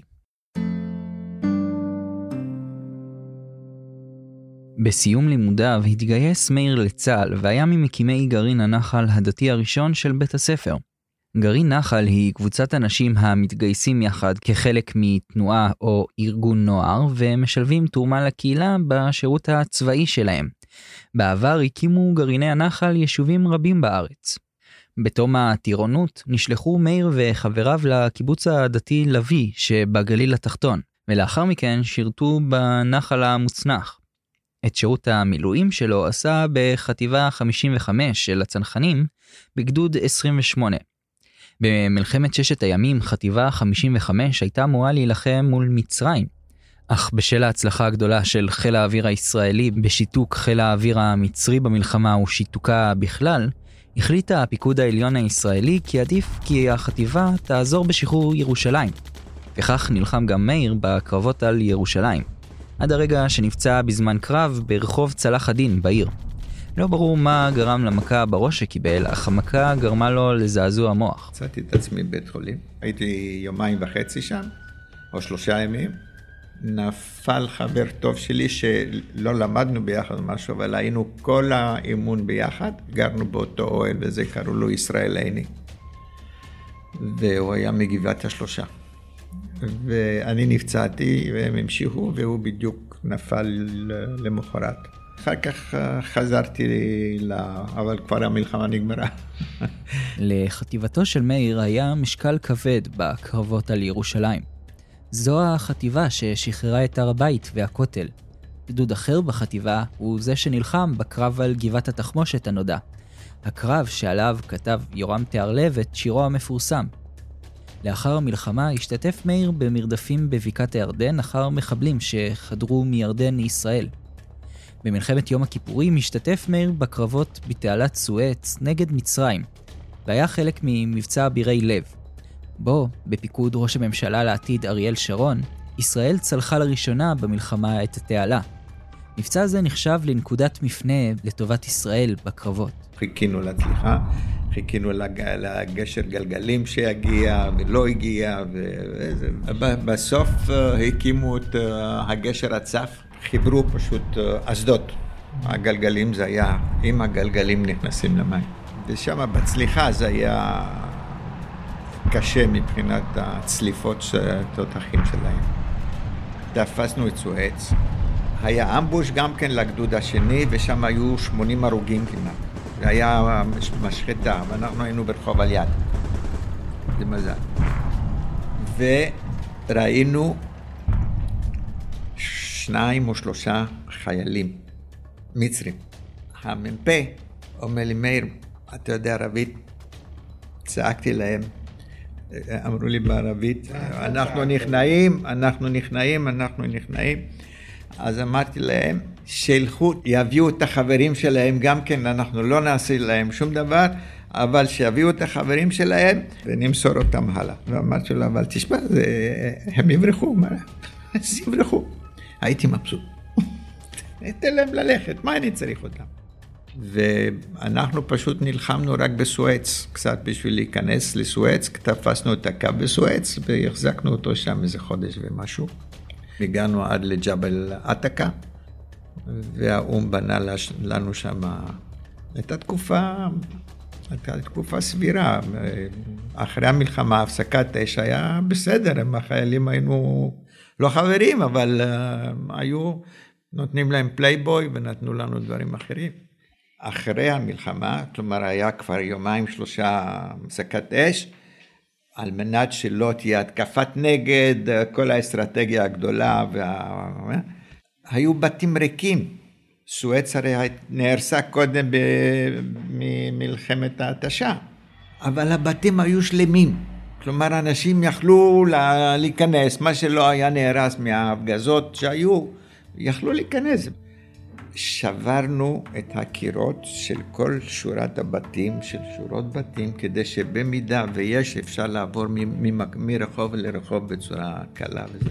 בסיום לימודיו התגייס מאיר לצה"ל והיה ממקימי גרעין הנחל הדתי הראשון של בית הספר. גרעין נחל היא קבוצת אנשים המתגייסים יחד כחלק מתנועה או ארגון נוער ומשלבים תרומה לקהילה בשירות הצבאי שלהם. בעבר הקימו גרעיני הנחל יישובים רבים בארץ. בתום הטירונות נשלחו מאיר וחבריו לקיבוץ הדתי לוי שבגליל התחתון, ולאחר מכן שירתו בנחל המוצנח. את שירות המילואים שלו עשה בחטיבה 55 של הצנחנים בגדוד 28. במלחמת ששת הימים, חטיבה 55 הייתה אמורה להילחם מול מצרים, אך בשל ההצלחה הגדולה של חיל האוויר הישראלי בשיתוק חיל האוויר המצרי במלחמה ושיתוקה בכלל, החליטה הפיקוד העליון הישראלי כי עדיף כי החטיבה תעזור בשחרור ירושלים. וכך נלחם גם מאיר בקרבות על ירושלים, עד הרגע שנפצע בזמן קרב ברחוב צלח הדין בעיר. לא ברור מה גרם למכה בראש שקיבל, אך המכה גרמה לו לזעזוע מוח. מצאתי את עצמי בבית חולים, הייתי 2.5 ימים שם, או 3 ימים. נפל חבר טוב שלי שלא למדנו ביחד משהו, אבל היינו כל האימון ביחד, גרנו באותו אוהל וזה קראו לו ישראל עיני. והוא היה מגבעת השלושה. ואני נפצעתי והם המשיכו והוא בדיוק נפל למחרת. אחר כך חזרתי אבל כבר המלחמה נגמרה. לחטיבתו של מאיר היה משקל כבד בקרבות על ירושלים. זו החטיבה ששחררה את הר הבית והכותל. גדוד אחר בחטיבה הוא זה שנלחם בקרב על גבעת התחמושת הנודע. הקרב שעליו כתב יורם תיארלב את שירו המפורסם. לאחר המלחמה השתתף מאיר במרדפים בבקעת הירדן אחר מחבלים שחדרו מירדן לישראל. במלחמת יום הכיפורים השתתף מאיר בקרבות בתעלת סואץ נגד מצרים, והיה חלק ממבצע אבירי לב. בו, בפיקוד ראש הממשלה לעתיד אריאל שרון, ישראל צלחה לראשונה במלחמה את התעלה. מבצע זה נחשב לנקודת מפנה לטובת ישראל בקרבות. חיכינו להצליחה, חיכינו לגשר גלגלים שיגיע ולא הגיע, בסוף הקימו את הגשר הצף, חיברו פשוט אסדות. הגלגלים זה היה, אם הגלגלים נכנסים למים. ושם בצליחה זה היה קשה מבחינת הצליפות התותחים שלהם. תפסנו את סואץ. היה אמבוש גם כן לגדוד השני, ושם היו 80 הרוגים כמעט. זה היה משחטה, ואנחנו היינו ברחוב על יד. זה מזל. וראינו 2 או 3 חיילים מצרים. המ"פ אומר לי, מאיר, אתה יודע ערבית? צעקתי להם, אמרו לי בערבית, אנחנו נכנעים. אז אמרתי להם, שילכו, יביאו את החברים שלהם גם כן, אנחנו לא נעשה להם שום דבר, אבל שיביאו את החברים שלהם ונמסור אותם הלאה. ואמרתי לו, אבל תשמע, הם יברחו, אז יברחו. הייתי מבסוט. אתן להם ללכת, מה אני צריך אותם? ואנחנו פשוט נלחמנו רק בסואץ, קצת בשביל להיכנס לסואץ, תפסנו את הקו בסואץ והחזקנו אותו שם איזה חודש ומשהו. הגענו עד לג'בל עתקה, והאום בנה לנו שם את התקופה סבירה. אחרי המלחמה, הפסקת אש היה בסדר, הם החיילים היינו לא חברים, אבל היו נותנים להם פלייבוי ונתנו לנו דברים אחרים. אחרי המלחמה, כלומר היה כבר 2-3 הפסקת אש, על מנת שלא תהיה התקפת נגד, כל האסטרטגיה הגדולה, היו בתים ריקים. סואץ הרי נהרסה קודם ממלחמת ההתשה, אבל הבתים היו שלמים. כלומר, אנשים יכלו להיכנס, מה שלא היה נהרס מההפגזות שהיו, יכלו להיכנס. שברנו את הקירות של כל שורות בתים, כדי שבמידה ויש אפשר לעבור מרחוב לרחוב בצורה קלה. וזה.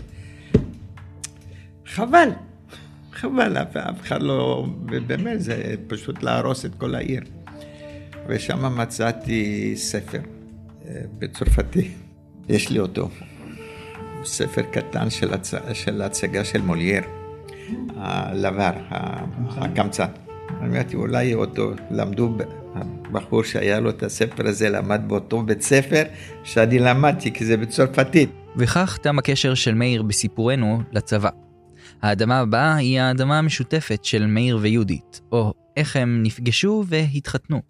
חבל, אף אחד לא, ובאמת זה פשוט להרוס את כל העיר. ושם מצאתי ספר בצרפתי, יש לי אותו, ספר קטן של הצגה של מולייר. הלבר, הקמצן. אני אמרתי, אולי אותו למדו, הבחור שהיה לו את הספר הזה, למד באותו בית ספר שאני למדתי, כי זה בצרפתית. וכך תם הקשר של מאיר בסיפורנו לצבא. האדמה הבאה היא האדמה המשותפת של מאיר ויהודית, או איך הם נפגשו והתחתנו.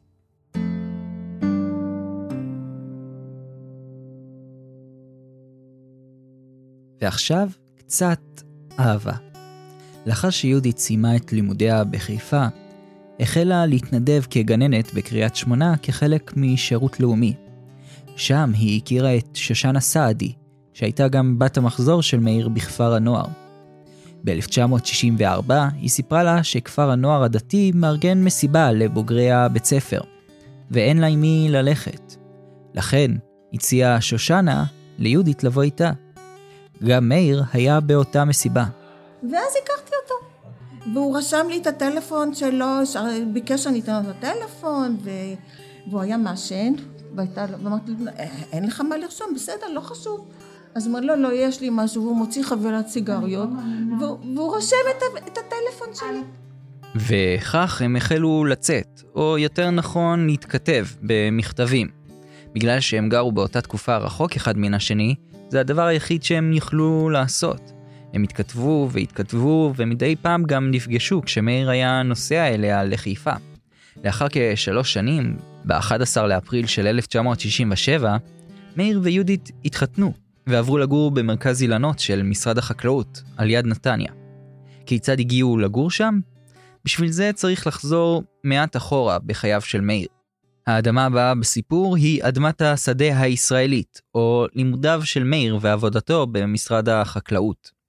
ועכשיו קצת אהבה. לאחר שיהודית סיימה את לימודיה בחיפה, החלה להתנדב כגננת בקריית שמונה כחלק משירות לאומי. שם היא הכירה את שושנה סעדי, שהייתה גם בת המחזור של מאיר בכפר הנוער. ב-1964 היא סיפרה לה שכפר הנוער הדתי מארגן מסיבה לבוגרי הבית ספר, ואין לה עם מי ללכת. לכן הציעה שושנה ליהודית לבוא איתה. גם מאיר היה באותה מסיבה. ואז הכרתי אותו. והוא רשם לי את הטלפון שלו, ביקש שאני אתן לו את הטלפון, והוא היה מעשן, ואמרתי לו, אין לך מה לרשום, בסדר, לא חשוב. אז אמר לו, לא, יש לי משהו, והוא מוציא חבילת סיגריות, והוא רושם את הטלפון שלי. וכך הם החלו לצאת, או יותר נכון להתכתב במכתבים. בגלל שהם גרו באותה תקופה רחוק אחד מן השני, זה הדבר היחיד שהם יכלו לעשות. הם התכתבו ומדי פעם גם נפגשו כשמאיר היה נוסע אליה לחיפה. לאחר כ3 שנים, ב-11 לאפריל של 1967, מאיר ויהודית התחתנו ועברו לגור במרכז אילנות של משרד החקלאות, על יד נתניה. כיצד הגיעו לגור שם? בשביל זה צריך לחזור מעט אחורה בחייו של מאיר. האדמה הבאה בסיפור היא אדמת השדה הישראלית, או לימודיו של מאיר ועבודתו במשרד החקלאות.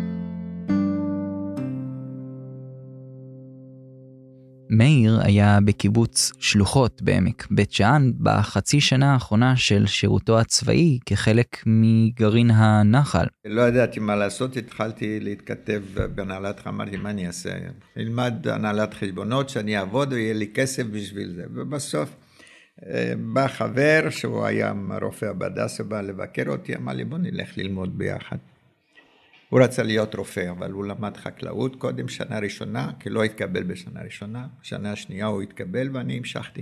מאיר היה בקיבוץ שלוחות בעמק בית שאן בחצי שנה האחרונה של שירותו הצבאי כחלק מגרעין הנחל. לא ידעתי מה לעשות, התחלתי להתכתב בהנהלת, אמרתי מה אני אעשה? נלמד הנהלת חשבונות שאני אעבוד ויהיה לי כסף בשביל זה. ובסוף בא חבר שהוא היה רופא בהדסה, בא לבקר אותי, אמר לי בוא נלך ללמוד ביחד. הוא רצה להיות רופא, אבל הוא למד חקלאות קודם שנה ראשונה, כי לא התקבל בשנה ראשונה, שנה שנייה הוא התקבל ואני המשכתי.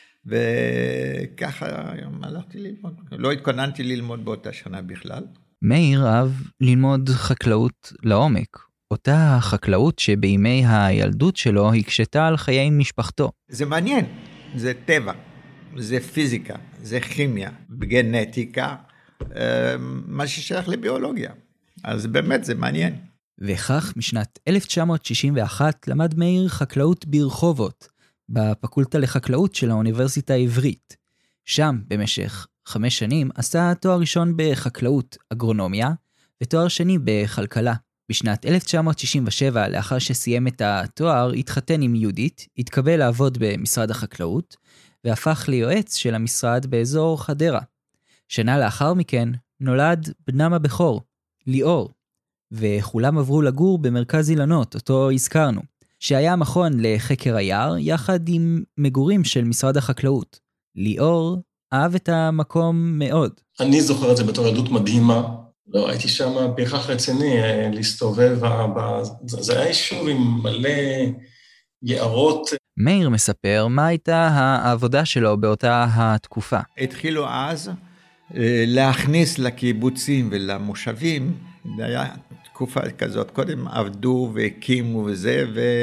וככה הלכתי ללמוד, לא התכוננתי ללמוד באותה שנה בכלל. מאיר אהב ללמוד חקלאות לעומק, אותה החקלאות שבימי הילדות שלו הקשתה על חיי משפחתו. זה מעניין, זה טבע, זה פיזיקה, זה כימיה, גנטיקה, מה ששייך לביולוגיה. אז באמת זה מעניין. וכך משנת 1961 למד מאיר חקלאות ברחובות, בפקולטה לחקלאות של האוניברסיטה העברית. שם במשך 5 שנים עשה תואר ראשון בחקלאות אגרונומיה, ותואר שני בכלכלה. בשנת 1967, לאחר שסיים את התואר, התחתן עם יהודית, התקבל לעבוד במשרד החקלאות, והפך ליועץ של המשרד באזור חדרה. שנה לאחר מכן נולד בנם הבכור, ליאור, וכולם עברו לגור במרכז אילנות, אותו הזכרנו, שהיה מכון לחקר היער, יחד עם מגורים של משרד החקלאות. ליאור אהב את המקום מאוד. אני זוכר את זה בתור ילדות מדהימה, לא הייתי שם בהכרח רציני, להסתובב, זה היה יישוב עם מלא יערות. מאיר מספר מה הייתה העבודה שלו באותה התקופה. התחילו אז להכניס לקיבוצים ולמושבים, זה היה תקופה כזאת, קודם עבדו והקימו וזה,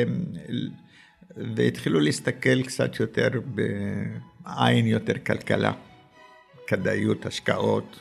והתחילו להסתכל קצת יותר בעין יותר כלכלה, כדאיות, השקעות,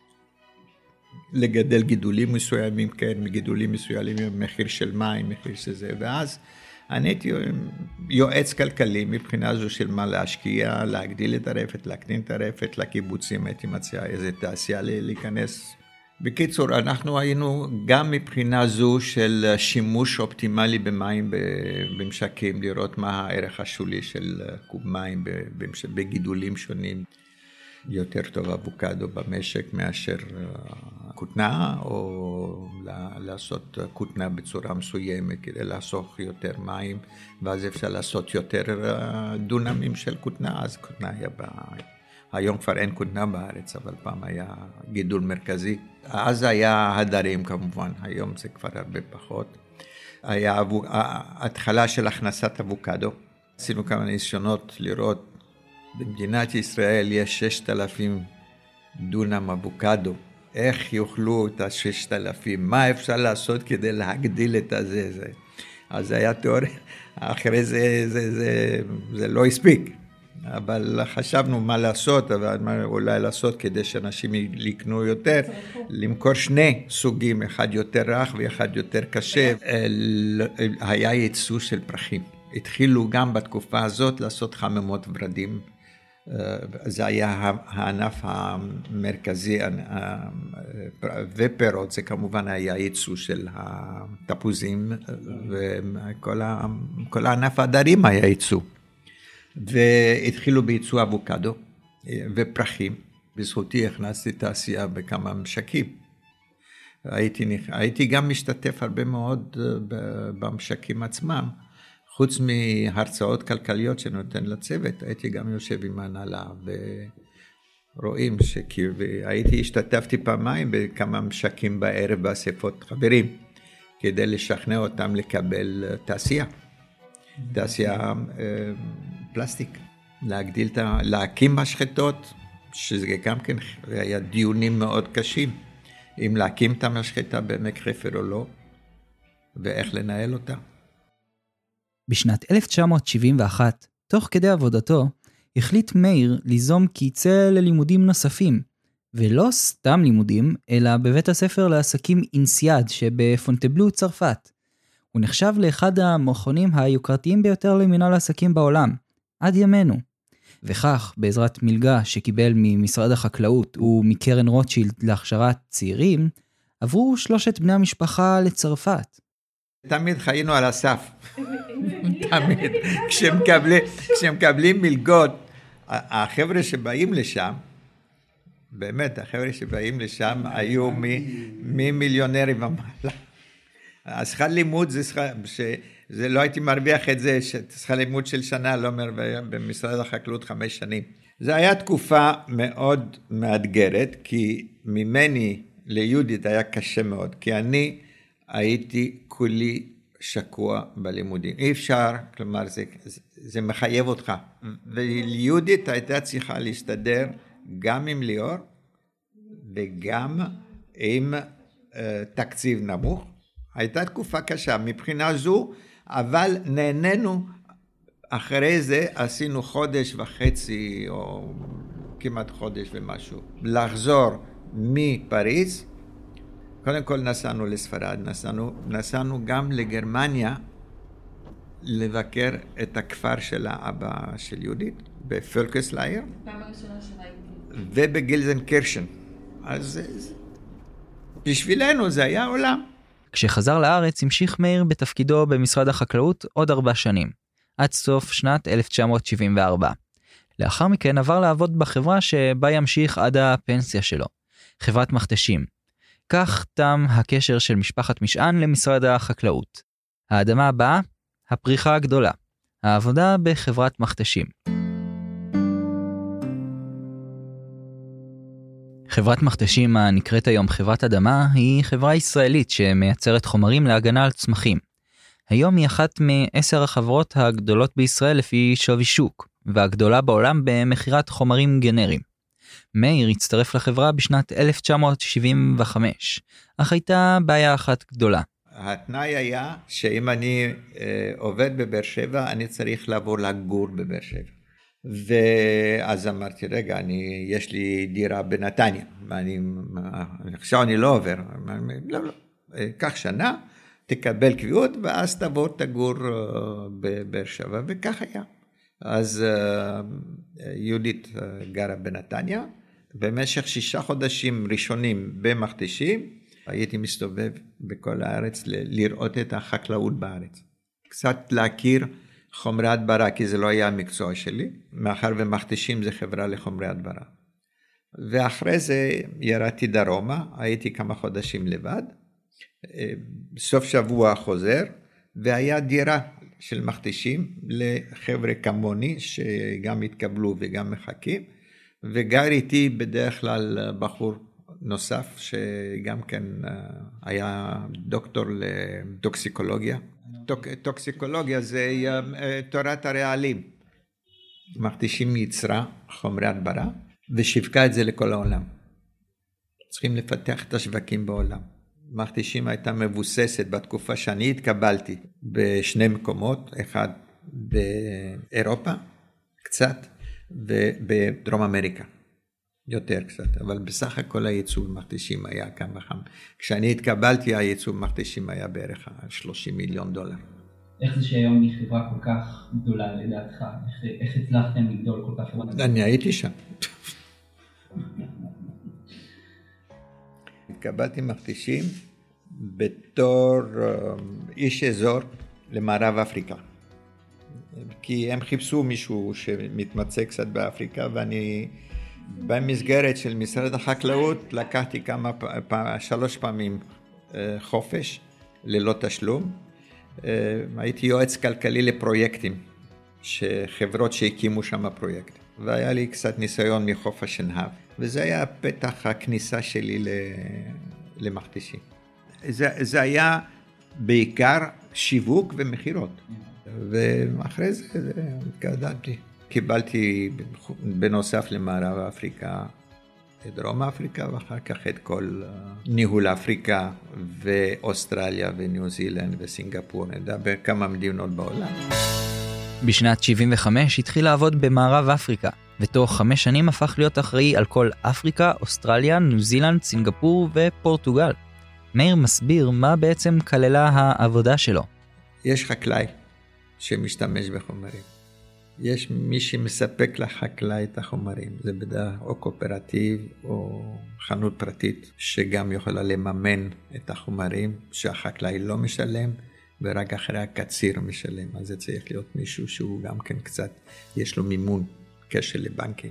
לגדל גידולים מסוימים, כן, מגידולים מסוימים, מחיר של מים, מחיר של זה, ואז אני הייתי יועץ כלכלי מבחינה זו של מה להשקיע, להגדיל את הרפת, להקטין את הרפת, לקיבוצים הייתי מציע איזה תעשייה להיכנס. בקיצור, אנחנו היינו גם מבחינה זו של שימוש אופטימלי במים במשקים, לראות מה הערך השולי של קוב מים בגידולים שונים. יותר טוב אבוקדו במשק מאשר כותנה, או לעשות כותנה בצורה מסוימת כדי לחסוך יותר מים, ואז אפשר לעשות יותר דונמים של כותנה, אז כותנה היה היום כבר אין כותנה בארץ, אבל פעם היה גידול מרכזי. אז היה הדרים כמובן, היום זה כבר הרבה פחות. היה התחלה של הכנסת אבוקדו. עשינו כמה ניסיונות לראות, במדינת ישראל יש 6,000 דונם אבוקדו. איך יאכלו את ה-6,000? מה אפשר לעשות כדי להגדיל את הזה? אז היה תיאוריה, אחרי זה לא הספיק. אבל חשבנו מה לעשות, אבל מה אולי לעשות כדי שאנשים יקנו יותר, למכור 2 סוגים, אחד יותר רך ואחד יותר קשה. היה ייצוא של פרחים. התחילו גם בתקופה הזאת לעשות חממות ורדים, זה היה הענף המרכזי, ופירות, זה כמובן היה ייצוא של התפוזים, וכל הענף הדרים היה ייצוא. והתחילו בייצוא אבוקדו ופרחים. בזכותי הכנסתי תעשייה בכמה משקים. הייתי גם משתתף הרבה מאוד במשקים עצמם. חוץ מהרצאות כלכליות שנותן לצוות, הייתי גם יושב עם ההנהלה ורואים השתתפתי פעמיים בכמה משקים בערב באספות חברים, כדי לשכנע אותם לקבל תעשייה פלסטיק, להקים משחטות, שזה גם כן היה דיונים מאוד קשים, אם להקים את המשחטה בעמק חפר או לא, ואיך לנהל אותה. בשנת 1971, תוך כדי עבודתו, החליט מאיר ליזום כי יצא ללימודים נוספים, ולא סתם לימודים, אלא בבית הספר לעסקים אינסיאד שבפונטבלו, צרפת. הוא נחשב לאחד המכונים היוקרתיים ביותר למינהל עסקים בעולם, עד ימינו. וכך, בעזרת מלגה שקיבל ממשרד החקלאות ומקרן רוטשילד להכשרת צעירים, עברו 3 בני המשפחה לצרפת. תמיד חיינו על הסף. תמיד. כשמקבלים מלגות, החבר'ה שבאים לשם, באמת, החבר'ה שבאים לשם היו ממיליונרים ומעלה. השכר לימוד זה לא הייתי מרוויח את זה, ששכר לימוד של שנה לא מרוויח במשרד החקלאות 5 שנים. זו הייתה תקופה מאוד מאתגרת, כי ממני ליהודית היה קשה מאוד, כי אני הייתי כולי שקוע בלימודים. אי אפשר, כלומר זה מחייב אותך. וליהודית הייתה צריכה להסתדר גם עם ליאור, וגם עם תקציב נמוך. הייתה תקופה קשה מבחינה זו, אבל נהנינו, אחרי זה עשינו 1.5 חודש, או כמעט חודש ומשהו, לחזור מפריז. קודם כל נסענו לספרד, נסענו גם לגרמניה, לבקר את הכפר של האבא של יהודית, בפולקסלייר, ובגילזנקירשן. אז בשבילנו זה היה עולם. כשחזר לארץ המשיך מאיר בתפקידו במשרד החקלאות עוד 4 שנים, עד סוף שנת 1974. לאחר מכן עבר לעבוד בחברה שבה ימשיך עד הפנסיה שלו, חברת מכתשים. כך תם הקשר של משפחת משען למשרד החקלאות. האדמה הבאה, הפריחה הגדולה, העבודה בחברת מכתשים. חברת מכתשים הנקראת היום חברת אדמה היא חברה ישראלית שמייצרת חומרים להגנה על צמחים. היום היא אחת מ10 החברות הגדולות בישראל לפי שווי שוק, והגדולה בעולם במחירת חומרים גנריים. מאיר הצטרף לחברה בשנת 1975, אך הייתה בעיה אחת גדולה. התנאי היה שאם אני עובד בבאר שבע, אני צריך לעבור לגור בבאר שבע. ואז אמרתי, רגע, יש לי דירה בנתניה, עכשיו אני לא עובר. לא, קח שנה, תקבל קביעות, ואז תגור בבאר שבע, וכך היה. אז יהודית גרה בנתניה, במשך 6 חודשים ראשונים במכתשים, הייתי מסתובב בכל הארץ לראות את החקלאות בארץ. קצת להכיר חומרי הדברה, כי זה לא היה המקצוע שלי, מאחר ומכתשים זה חברה לחומרי הדברה. ואחרי זה ירדתי דרומה, הייתי כמה חודשים לבד, סוף שבוע חוזר, והיה דירה של מכתשים לחבר'ה כמוני, שגם התקבלו וגם מחכים, וגר איתי בדרך כלל בחור נוסף, שגם כן היה דוקטור לטוקסיקולוגיה. טוקסיקולוגיה זה תורת הרעלים. מכתשים יצרה חומרי הדברה, ושיווקה את זה לכל העולם. צריכים לפתח את השווקים בעולם. מכתשים הייתה מבוססת בתקופה שאני התקבלתי ב2 מקומות, אחד באירופה, קצת, ובדרום אמריקה, יותר קצת, אבל בסך הכל הייצוא במכתשים היה כמה וכמה. כשאני התקבלתי, הייצוא במכתשים היה בערך $30 מיליון. איך זה שהיום היא חברה כל כך גדולה לדעתך? איך הצלחתם לגדול כל כך הרבה? אני הייתי שם. התקבלתי מכתישים בתור איש אזור למערב אפריקה. כי הם חיפשו מישהו שמתמצא קצת באפריקה, ואני במסגרת של משרד החקלאות לקחתי 3 פעמים חופש ללא תשלום. הייתי יועץ כלכלי לפרויקטים, חברות שהקימו שם פרויקט. והיה לי קצת ניסיון מחוף השנהב, וזה היה פתח הכניסה שלי למכתישים. זה היה בעיקר שיווק ומחירות, ואחרי זה התקדמתי. קיבלתי בנוסף למערב אפריקה, את דרום אפריקה, ואחר כך את כל ניהול אפריקה ואוסטרליה וניו זילנד וסינגפור, נדבר כמה מדינות בעולם. בשנת 75 התחיל לעבוד במערב אפריקה, ותוך 5 שנים הפך להיות אחראי על כל אפריקה, אוסטרליה, ניו זילנד, סינגפור ופורטוגל. מאיר מסביר מה בעצם כללה העבודה שלו. יש חקלאי שמשתמש בחומרים. יש מי שמספק לחקלאי את החומרים. זה בדרך או קואופרטיב או חנות פרטית שגם יכולה לממן את החומרים שהחקלאי לא משלם, ורק אחרי הקציר משלם. אז זה צריך להיות מישהו שהוא גם כן קצת, יש לו מימון, קשר לבנקים.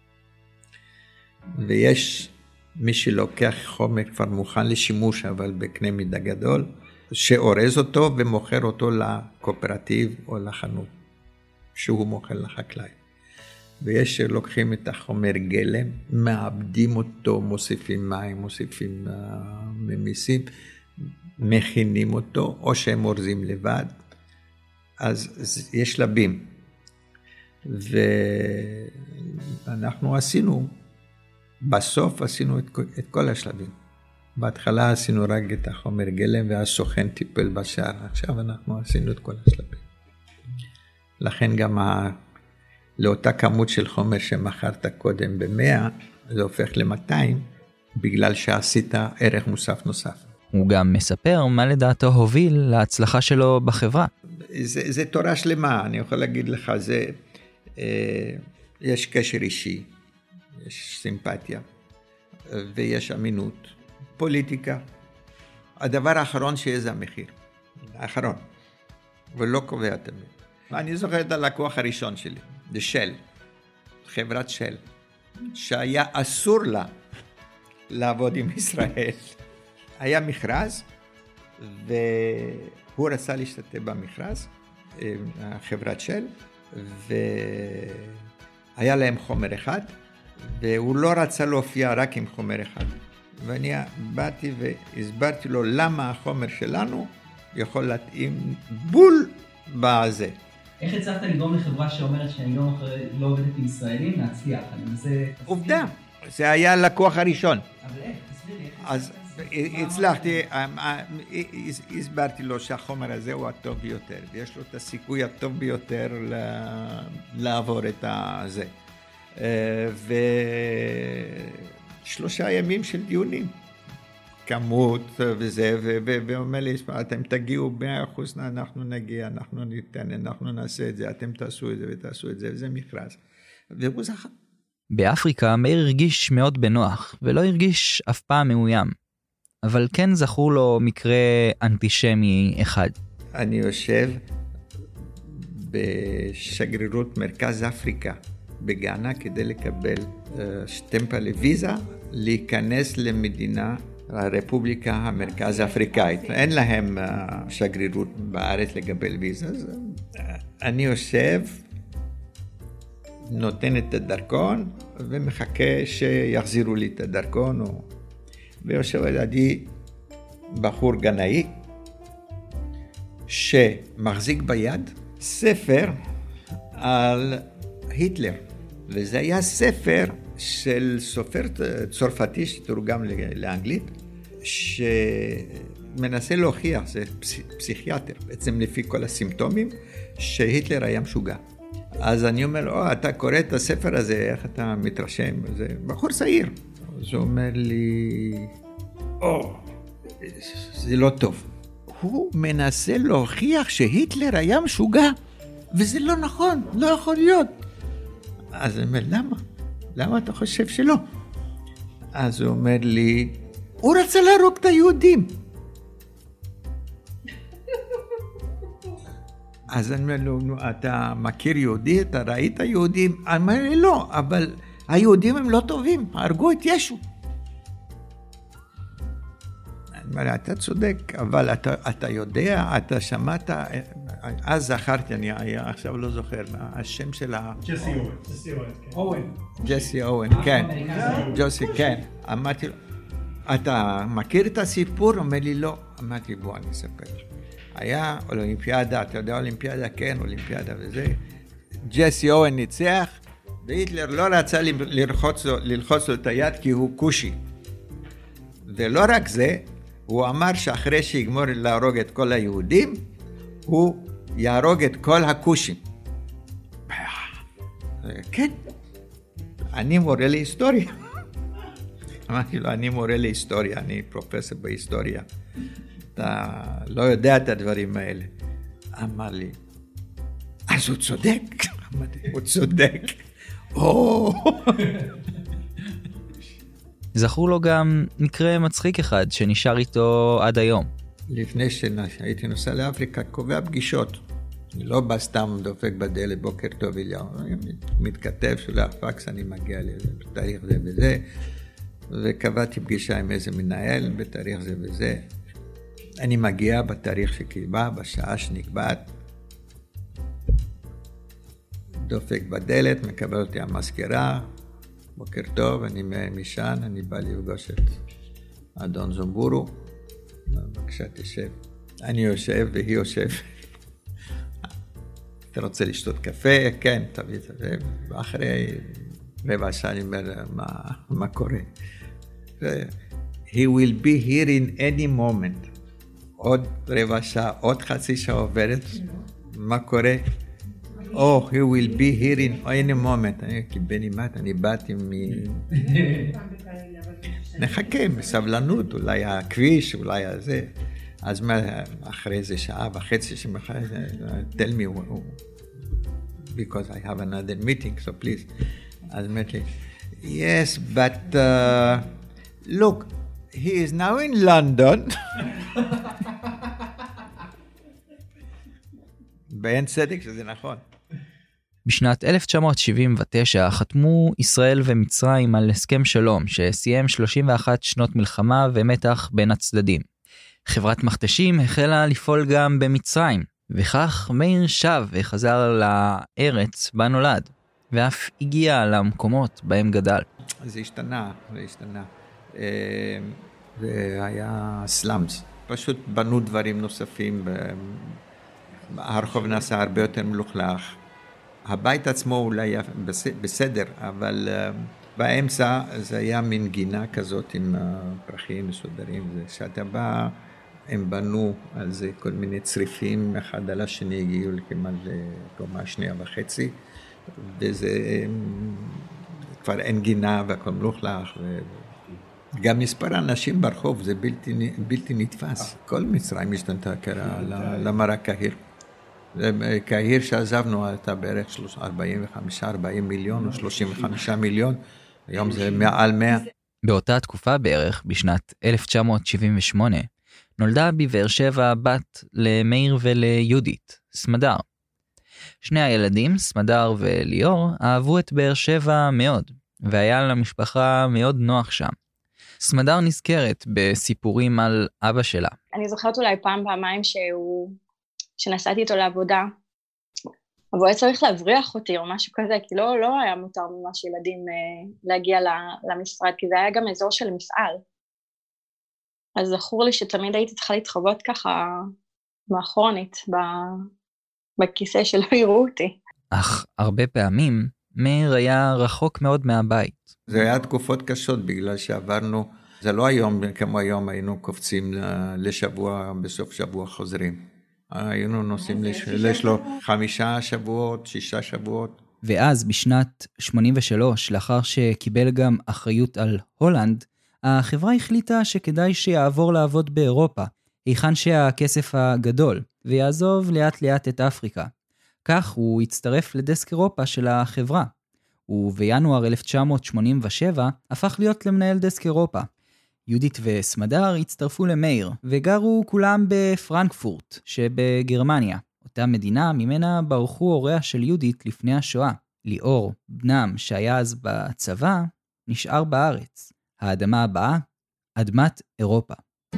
ויש מי שלוקח חומר כבר מוכן לשימוש, אבל בקנה מידה גדול, שאורז אותו ומוכר אותו לקואופרטיב או לחנות, שהוא מוכר לחקלאי. ויש שלוקחים את החומר גלם, מעבדים אותו, מוסיפים מים, מוסיפים ממיסים, מכינים אותו, או שהם אורזים לבד. אז יש שלבים. ואנחנו בסוף עשינו את כל השלבים. בהתחלה עשינו רק את החומר גלם, והסוכן טיפל בשאר. עכשיו אנחנו עשינו את כל השלבים. לכן גם לאותה כמות של חומר שמכרת קודם ב100, זה הופך ל200, בגלל שעשית ערך מוסף נוסף. הוא גם מספר מה לדעתו הוביל להצלחה שלו בחברה. זה תורה שלמה, אני יכול להגיד לך, יש קשר אישי, יש סימפתיה, ויש אמינות, פוליטיקה. הדבר האחרון שיהיה זה המחיר, האחרון, ולא קובע תמיד. אני זוכר את הלקוח הראשון שלי, זה של, חברת של, שהיה אסור לה לעבוד עם ישראל. היה מכרז, והוא רצה להשתתף במכרז, חברת של, והיה להם חומר אחד, והוא לא רצה להופיע רק עם חומר אחד. ואני באתי והסברתי לו למה החומר שלנו יכול להתאים בול בזה. איך הצלחת לגרום לחברה שאומרת שאני לא עובדת עם ישראלים להצליח? עובדה, זה היה הלקוח הראשון. אבל איך? תסביר לי. אז הצלחתי, הסברתי לו שהחומר הזה הוא הטוב ביותר, ויש לו את הסיכוי הטוב ביותר לעבור את זה. 3 ימים של דיונים, כמות וזה, ואומר לי, אתם תגיעו 100%, אנחנו נגיע, אנחנו ניתן, אנחנו נעשה את זה, אתם תעשו את זה ותעשו את זה, וזה מכרז. והוא זכה. באפריקה מאיר הרגיש מאוד בנוח, ולא הרגיש אף פעם מאוים. אבל כן זכור לו מקרה אנטישמי אחד. אני יושב בשגרירות מרכז אפריקה בגאנה כדי לקבל שטמפה לוויזה להיכנס למדינה, הרפובליקה המרכז אפריקאית. אין להם שגרירות בארץ לקבל ויזה. אז אני יושב, נותן את הדרכון ומחכה שיחזירו לי את הדרכון. ויושב לידי בחור גנאי שמחזיק ביד ספר על היטלר, וזה היה ספר של סופר צרפתי שתורגם לאנגלית, שמנסה להוכיח, זה פסיכיאטר, בעצם לפי כל הסימפטומים, שהיטלר היה משוגע. אז אני אומר לו, אתה קורא את הספר הזה, איך אתה מתרשם? זה בחור צעיר. אז הוא אומר לי, זה לא טוב. הוא מנסה להוכיח שהיטלר היה משוגע, וזה לא נכון, לא יכול להיות. אז אני אומר, למה? למה אתה חושב שלא? אז הוא אומר לי, הוא רצה להרוג את היהודים. אז אני אומר לו, אתה מכיר יהודי? אתה ראית יהודים? אני אומר לי, לא, אבל היהודים הם לא טובים, הרגו את ישו. אני אומר, אתה צודק, אבל אתה יודע, אתה שמעת, אז זכרתי, אני עכשיו לא זוכר, השם של ג'סי אוהן, כן, ג'וסי, כן. אמרתי לו, אתה מכיר את הסיפור? אומר לי, לא. אמרתי, בוא, אני אספר. היה אולימפיאדה, אתה יודע אולימפיאדה? כן, אולימפיאדה וזה. ג'סי אוהן ניצח, והיטלר לא רצה ללחוץ לו את היד כי הוא קושי. ולא רק זה, הוא אמר שאחרי שיגמור להרוג את כל היהודים, הוא יהרוג את כל הקושים. כן, אני מורה להיסטוריה. אמרתי לו, אני מורה להיסטוריה, אני פרופסור בהיסטוריה. אתה לא יודע את הדברים האלה. אמר לי, אז הוא צודק. אמרתי, הוא צודק. זכור לו גם מקרה מצחיק אחד שנשאר איתו עד היום. לפני שהייתי נוסע לאפריקה, קובע פגישות. אני לא בא סתם דופק בדלת, בוקר טוב אליהו. מתכתב, שולח פקס, אני מגיע לתאריך זה וזה. וקבעתי פגישה עם איזה מנהל בתאריך זה וזה. אני מגיע בתאריך שקבע, בשעה שנקבעת. דופק בדלת, מקבל אותי המזכירה. בוקר טוב, אני משען, אני בא לפגוש את אדון זומבורו. בבקשה תשב. אני יושב והיא יושב. אתה רוצה לשתות קפה? כן, תביא את זה. ואחרי רבע שעה אני אומר, מה קורה? He will be here in any moment. עוד רבע שעה, עוד חצי שעה עוברת. מה קורה? Oh, he will be here in any moment. כי בנימת, אני באתי נחכה, בסבלנות, אולי הכביש, אולי הזה. אז אחרי איזה שעה וחצי שמחר, tell me, because I have another meeting, so please. אז אמרתי לי, yes, but look, he is now in London. באין צדק שזה נכון. בשנת 1979 חתמו ישראל ומצרים על הסכם שלום שסיים 31 שנות מלחמה ומתח בין הצדדים. חברת מכתשים החלה לפעול גם במצרים, וכך מאיר שב וחזר לארץ בה נולד, ואף הגיע למקומות בהם גדל. זה השתנה. זה היה סלאמס. פשוט בנו דברים נוספים. הרחוב נעשה הרבה יותר מלוכלך. הבית עצמו אולי היה בסדר, אבל באמצע זה היה מין גינה כזאת עם פרחים מסודרים. כשאתה בא, הם בנו על זה כל מיני צריפים, אחד על השני הגיעו כמעט לקומה שנייה וחצי, וזה כבר אין גינה והכל מלוכלך, גם מספר האנשים ברחוב זה בלתי נתפס. כל מצרים השתנתה למראה קהיר. קהיר שעזבנו הייתה בערך 45-40 מיליון או 35 מיליון, היום זה מעל 100. באותה תקופה בערך, בשנת 1978, נולדה בבאר שבע בת למאיר וליהודית, סמדר. שני הילדים, סמדר וליאור, אהבו את באר שבע מאוד, והיה למשפחה מאוד נוח שם. סמדר נזכרת בסיפורים על אבא שלה. אני זוכרת אולי פעמיים שנסעתי איתו לעבודה, אבל הוא היה צריך להבריח אותי או משהו כזה, כי לא היה מותר ממש ילדים להגיע למשרד, כי זה היה גם אזור של מפעל. אז זכור לי שתמיד הייתי צריכה להתחבות ככה מאחורנית בכיסא שלא יראו אותי. אך הרבה פעמים מאיר היה רחוק מאוד מהבית. זה היה תקופות קשות בגלל שעברנו, זה לא היום כמו היום היינו קופצים לשבוע, בסוף שבוע חוזרים. היינו נוסעים לשלו 5 שבועות, 6 שבועות. ואז בשנת 83, לאחר שקיבל גם אחריות על הולנד, החברה החליטה שכדאי שיעבור לעבוד באירופה, היכן שהכסף הגדול, ויעזוב לאט לאט את אפריקה. כך הוא הצטרף לדסק אירופה של החברה, ובינואר 1987 הפך להיות למנהל דסק אירופה. יהודית וסמדר הצטרפו למאיר, וגרו כולם בפרנקפורט שבגרמניה, אותה מדינה ממנה ברחו הוריה של יהודית לפני השואה. ליאור, בנם שהיה אז בצבא, נשאר בארץ. האדמה הבאה, אדמת אירופה.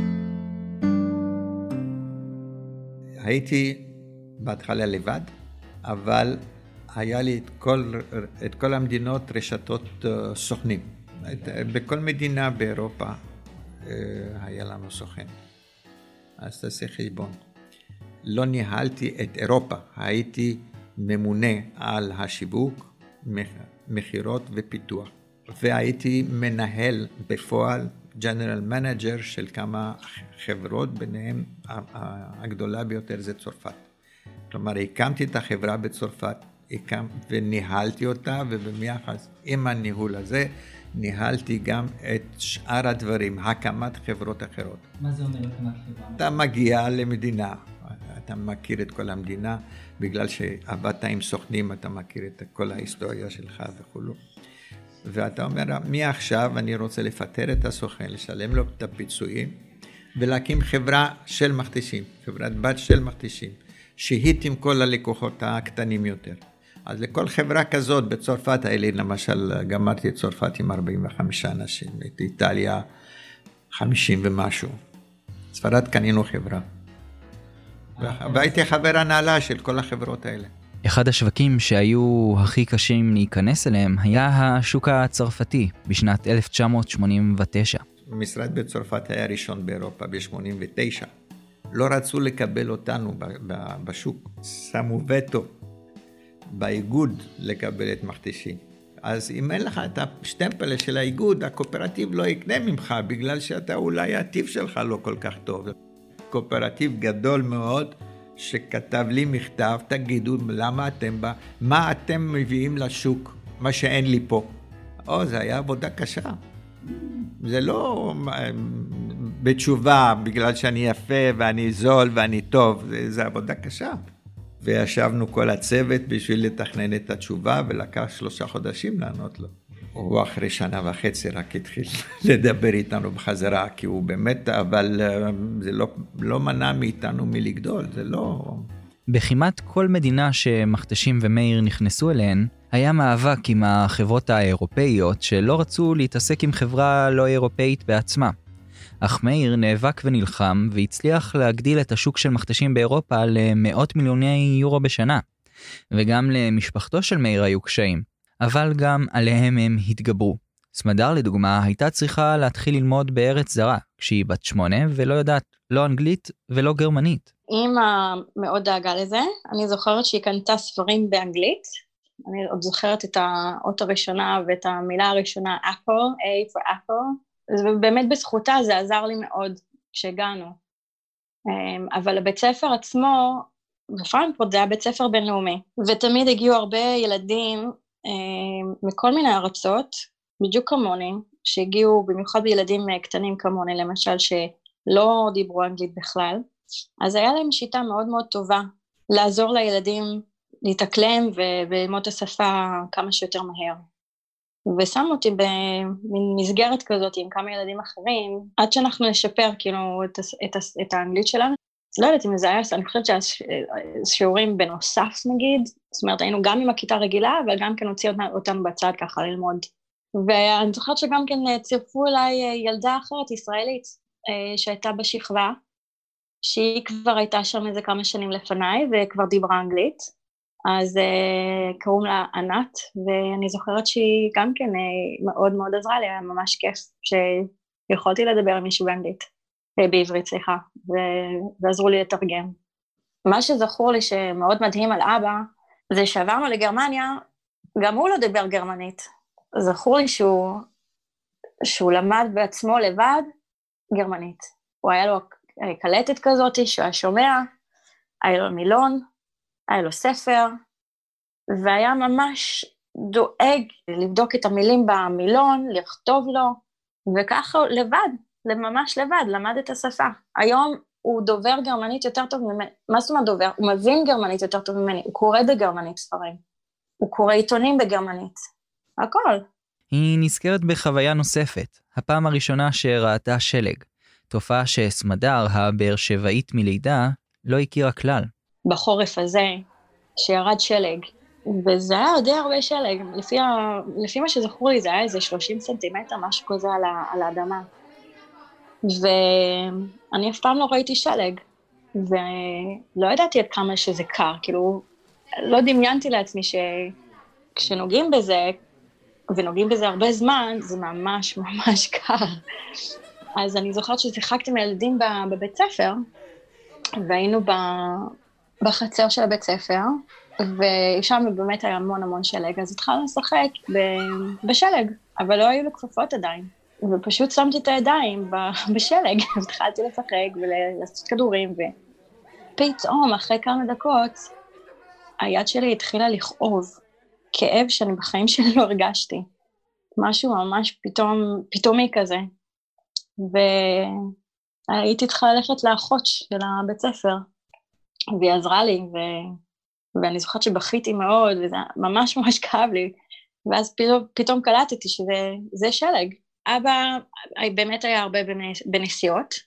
הייתי בהתחלה לבד, אבל היה לי את כל המדינות רשתות סוכנים. בכל מדינה באירופה היה לנו סוכן. אז תעשה חשבון. לא ניהלתי את אירופה, הייתי ממונה על השיווק, מחירות ופיתוח. והייתי מנהל בפועל, ג'נרל מנג'ר של כמה חברות, ביניהם הגדולה ביותר זה צרפת. כלומר, הקמתי את החברה בצרפת, וניהלתי אותה, ובמיוחד עם הניהול הזה, ניהלתי גם את שאר הדברים, הקמת חברות אחרות. מה זה אומר הקמת חברה? אתה מגיע למדינה, אתה מכיר את כל המדינה, בגלל שעבדת עם סוכנים, אתה מכיר את כל ההיסטוריה שלך וכו'. ואתה אומר, מעכשיו אני רוצה לפטר את הסוכן, לשלם לו את הפיצויים, ולהקים חברה של מכתשים, חברת בת של מכתשים, שהיא עם כל הלקוחות הקטנים יותר. אז לכל חברה כזאת, בצרפת האלה, למשל, גמרתי את צרפת עם 45 אנשים, את איטליה 50 ומשהו. ספרד קנינו חברה. והייתי חבר הנהלה של כל החברות האלה. אחד השווקים שהיו הכי קשים להיכנס אליהם היה השוק הצרפתי בשנת 1989. המשרד בצרפת היה ראשון באירופה ב-89. לא רצו לקבל אותנו בשוק. שמו וטו באיגוד לקבל את מכתשים. אז אם אין לך את השטמפל של האיגוד, הקואופרטיב לא יקנה ממך, בגלל שאתה אולי הטיב שלך לא כל כך טוב. קואופרטיב גדול מאוד, שכתב לי מכתב, תגידו למה אתם בה, מה אתם מביאים לשוק, מה שאין לי פה. זה היה עבודה קשה. זה לא בתשובה, בגלל שאני יפה ואני זול ואני טוב, זה עבודה קשה. וישבנו כל הצוות בשביל לתכנן את התשובה, ולקח 3 חודשים לענות לו. הוא אחרי 1.5 שנה רק התחיל לדבר איתנו בחזרה, כי הוא באמת, אבל זה לא מנע מאיתנו מלגדול, זה לא... בכמעט כל מדינה שמכתשים ומאיר נכנסו אליהן, היה מאבק עם החברות האירופאיות שלא רצו להתעסק עם חברה לא אירופאית בעצמה. אך מאיר נאבק ונלחם והצליח להגדיל את השוק של מכתשים באירופה למאות מיליוני יורו בשנה. וגם למשפחתו של מאיר היו קשיים, אבל גם עליהם הם התגברו. סמדר לדוגמה הייתה צריכה להתחיל ללמוד בארץ זרה, כשהיא בת 8 ולא יודעת לא אנגלית ולא גרמנית. אמא מאוד דאגה לזה, אני זוכרת שהיא קנתה ספרים באנגלית, אני עוד זוכרת את האות הראשונה ואת המילה הראשונה Apple, A for Apple, ובאמת בזכותה זה עזר לי מאוד כשהגענו. אבל הבית ספר עצמו, בפרנקפורט זה היה בית ספר בינלאומי, ותמיד הגיעו הרבה ילדים מכל מיני ארצות, בדיוק כמוני, שהגיעו במיוחד בילדים קטנים כמוני, למשל שלא דיברו אנגלית בכלל, אז היה להם שיטה מאוד מאוד טובה לעזור לילדים להתאקלם וללמוד את השפה כמה שיותר מהר. ושם אותי במסגרת כזאת עם כמה ילדים אחרים, עד שאנחנו נשפר כאילו את האנגלית שלנו. לא יודעת אם זה היה, אני חושבת שהשיעורים בנוסף נגיד, זאת אומרת היינו גם עם הכיתה רגילה, אבל גם כן הוציא אותנו בצד ככה ללמוד. ואני זוכרת שגם כן צירפו אליי ילדה אחרת ישראלית, שהייתה בשכבה, שהיא כבר הייתה שם איזה כמה שנים לפניי, וכבר דיברה אנגלית, אז קראו לה ענת, ואני זוכרת שהיא גם כן מאוד מאוד עזרה לי, היה ממש כיף שיכולתי לדבר עם מישהו באנגלית, בעברית סליחה, ועזרו לי לתרגם. מה שזכור לי שמאוד מדהים על אבא, זה שעברנו לגרמניה, גם הוא לא דיבר גרמנית, זכור לי שהוא למד בעצמו לבד גרמנית, הוא היה לו קלטת כזאת שהוא היה שומע, היה לו מילון, היה לו ספר, והיה ממש דואג לבדוק את המילים במילון, לכתוב לו, וככה לבד, ממש לבד, למד את השפה. היום הוא דובר גרמנית יותר טוב ממני. מה זאת אומרת דובר? הוא מבין גרמנית יותר טוב ממני, הוא קורא בגרמנית ספרים, הוא קורא עיתונים בגרמנית, הכל. היא נזכרת בחוויה נוספת, הפעם הראשונה שראתה שלג, תופעה שסמדר, הבאר שבעית מלידה, לא הכירה כלל. בחורף הזה, שירד שלג, וזה היה די הרבה שלג, לפי מה שזכור לי, זה היה איזה 30 סנטימטר, משהו כזה על האדמה. ואני אף פעם לא ראיתי שלג, ולא ידעתי עד כמה שזה קר, כאילו, לא דמיינתי לעצמי שכשנוגעים בזה, ונוגעים בזה הרבה זמן, זה ממש ממש קר. אז אני זוכרת ששיחקתי עם ילדים בבית ספר, והיינו בחצר של הבית ספר, ושם באמת היה המון שלג, אז התחלנו לשחק בשלג, אבל לא היו לו כפפות עדיין. ופשוט שמתי את הידיים בשלג, אז התחלתי לשחק ולעשות כדורים, ופתאום אחרי כמה דקות, היד שלי התחילה לכאוב, כאב שאני בחיים שלי לא הרגשתי. משהו ממש פתאומי כזה. והייתי צריכה ללכת לאחות של הבית ספר, והיא עזרה לי, ואני זוכרת שבכיתי מאוד, וזה ממש כאב לי, ואז פתאום קלטתי שזה שלג. אבא באמת היה הרבה בנסיעות,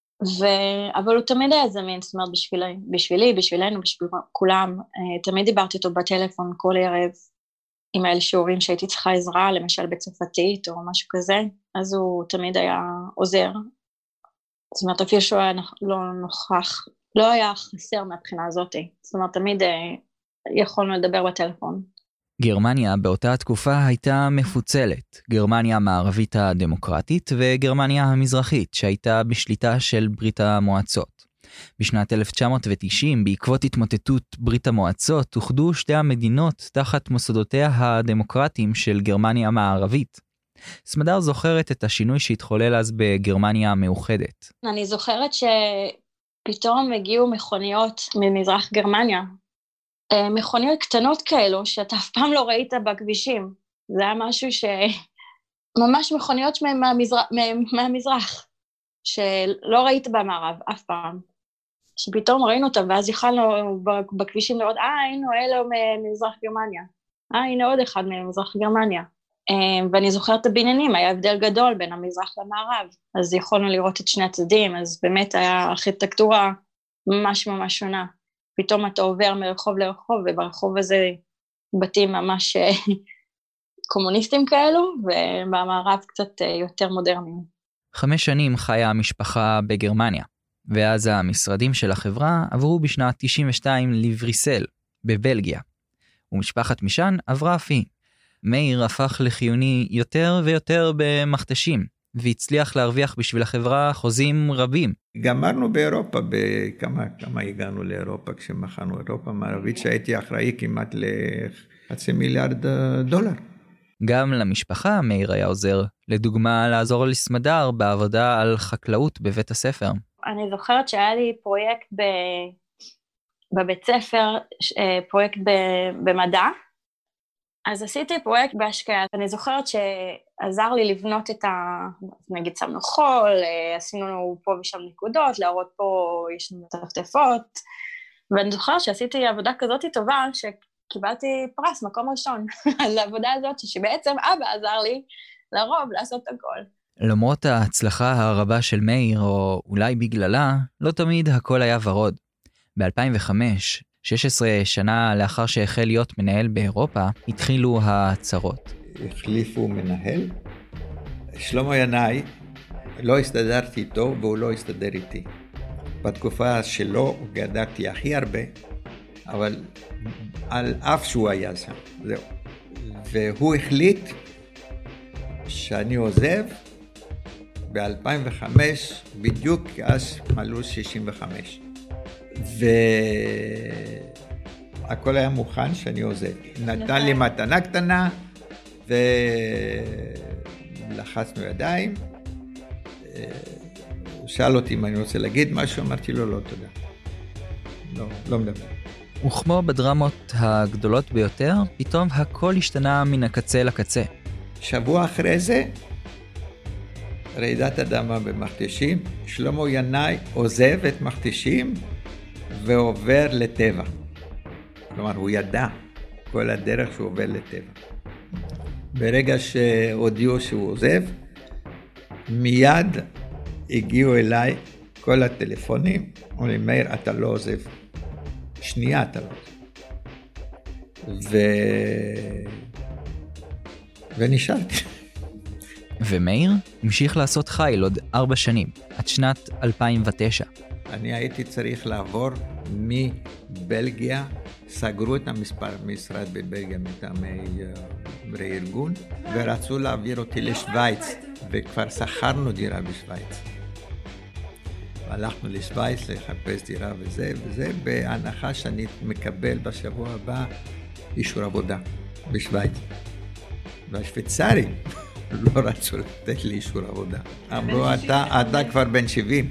אבל הוא תמיד היה זמין, זאת אומרת בשבילי, בשבילנו, בשביל כולם, תמיד דיברתי איתו בטלפון כל ערב, עם האלה שיעורים שהייתי צריכה עזרה, למשל בצרפתית או משהו כזה, אז הוא תמיד היה עוזר. זאת אומרת, אפילו שהוא היה לא נוכח, לא היה חסר מהבחינה הזאת. זאת אומרת, תמיד יכולנו לדבר בטלפון. גרמניה באותה התקופה הייתה מפוצלת, גרמניה המערבית הדמוקרטית וגרמניה המזרחית, שהייתה בשליטה של ברית המועצות. בשנת 1990, בעקבות התמוטטות ברית המועצות, אוחדו שתי המדינות תחת מוסדותיה הדמוקרטיים של גרמניה המערבית. סמדר זוכרת את השינוי שהתחולל אז בגרמניה המאוחדת. אני זוכרת שפתאום הגיעו מכוניות ממזרח גרמניה, מכוניות קטנות כאלו שאתה אף פעם לא ראית בכבישים. זה היה משהו ממש מכוניות מהמזרח, שלא ראית במערב אף פעם. שפתאום ראינו אותם, ואז יכלנו בכבישים לראות, הנה אלו ממזרח גרמניה. הנה עוד אחד ממזרח גרמניה. ואני זוכרת את הבניינים, היה הבדל גדול בין המזרח למערב, אז יכולנו לראות את שני הצדדים, אז באמת היה ארכיטקטורה ממש שונה. פתאום אתה עובר מרחוב לרחוב, וברחוב הזה בתים ממש קומוניסטים כאלו, ובמערב קצת יותר מודרניים. 5 שנים חיה המשפחה בגרמניה, ואז המשרדים של החברה עברו בשנת 92 לבריסל, בבלגיה. ומשפחת מישן עברה אף היא. מאיר הפך לחיוני יותר ויותר במכתשים, והצליח להרוויח בשביל החברה חוזים רבים. גמרנו באירופה, כמה הגענו לאירופה כשמחנו אירופה מערבית, שהייתי אחראי כמעט $500,000,000. גם למשפחה מאיר היה עוזר, לדוגמה לעזור לסמדר בעבודה על חקלאות בבית הספר. אני זוכרת שהיה לי פרויקט בבית ספר, פרויקט במדע, אז עשיתי פרויקט בהשקעה. אני זוכרת שעזר לי לבנות נגיד שמנו חול, עשינו פה ושם נקודות, להראות פה יש לנו טפטפות, ואני זוכרת שעשיתי עבודה כזאת טובה, שקיבלתי פרס מקום ראשון על העבודה הזאת, שבעצם אבא עזר לי לרוב לעשות הכל. למרות ההצלחה הרבה של מאיר, או אולי בגללה, לא תמיד הכל היה ורוד. ב-2005, 16 שנה לאחר שהחל להיות מנהל באירופה, התחילו הצרות. החליפו מנהל. שלמה ינאי, לא הסתדרתי איתו והוא לא הסתדר איתי. בתקופה שלו גדלתי הכי הרבה, אבל על אף שהוא היה שם, זהו. והוא החליט שאני עוזב ב-2005, בדיוק אז מלאו 65. והכל היה מוכן שאני עוזב. נתן לי מתנה קטנה, ולחצנו ידיים. הוא שאל אותי אם אני רוצה להגיד משהו, אמרתי לו לא, תודה. לא מדבר. וכמו בדרמות הגדולות ביותר, פתאום הכל השתנה מן הקצה לקצה. שבוע אחרי זה, רעידת אדמה במכתשים, שלמה ינאי עוזב את מכתשים ועובר לטבע. כלומר, הוא ידע כל הדרך שהוא עובר לטבע. ברגע שהודיעו שהוא עוזב, מיד הגיעו אליי כל הטלפונים, אומרים, מאיר, אתה לא עוזב. שנייה אתה לא עוזב. ונשארתי. ומאיר המשיך לעשות חיל עוד 4 שנים, עד שנת 2009. אני הייתי צריך לעבור מבלגיה, סגרו את המשרד בבלגיה מטעמי רה-ארגון, ורצו להעביר אותי לשוויץ, וכבר שכרנו דירה בשוויץ. הלכנו לשוויץ לחפש דירה וזה, בהנחה שאני מקבל בשבוע הבא אישור עבודה בשוויץ. והשוויצרים לא רצו לתת לי אישור עבודה. אמרו, אתה כבר בן 70,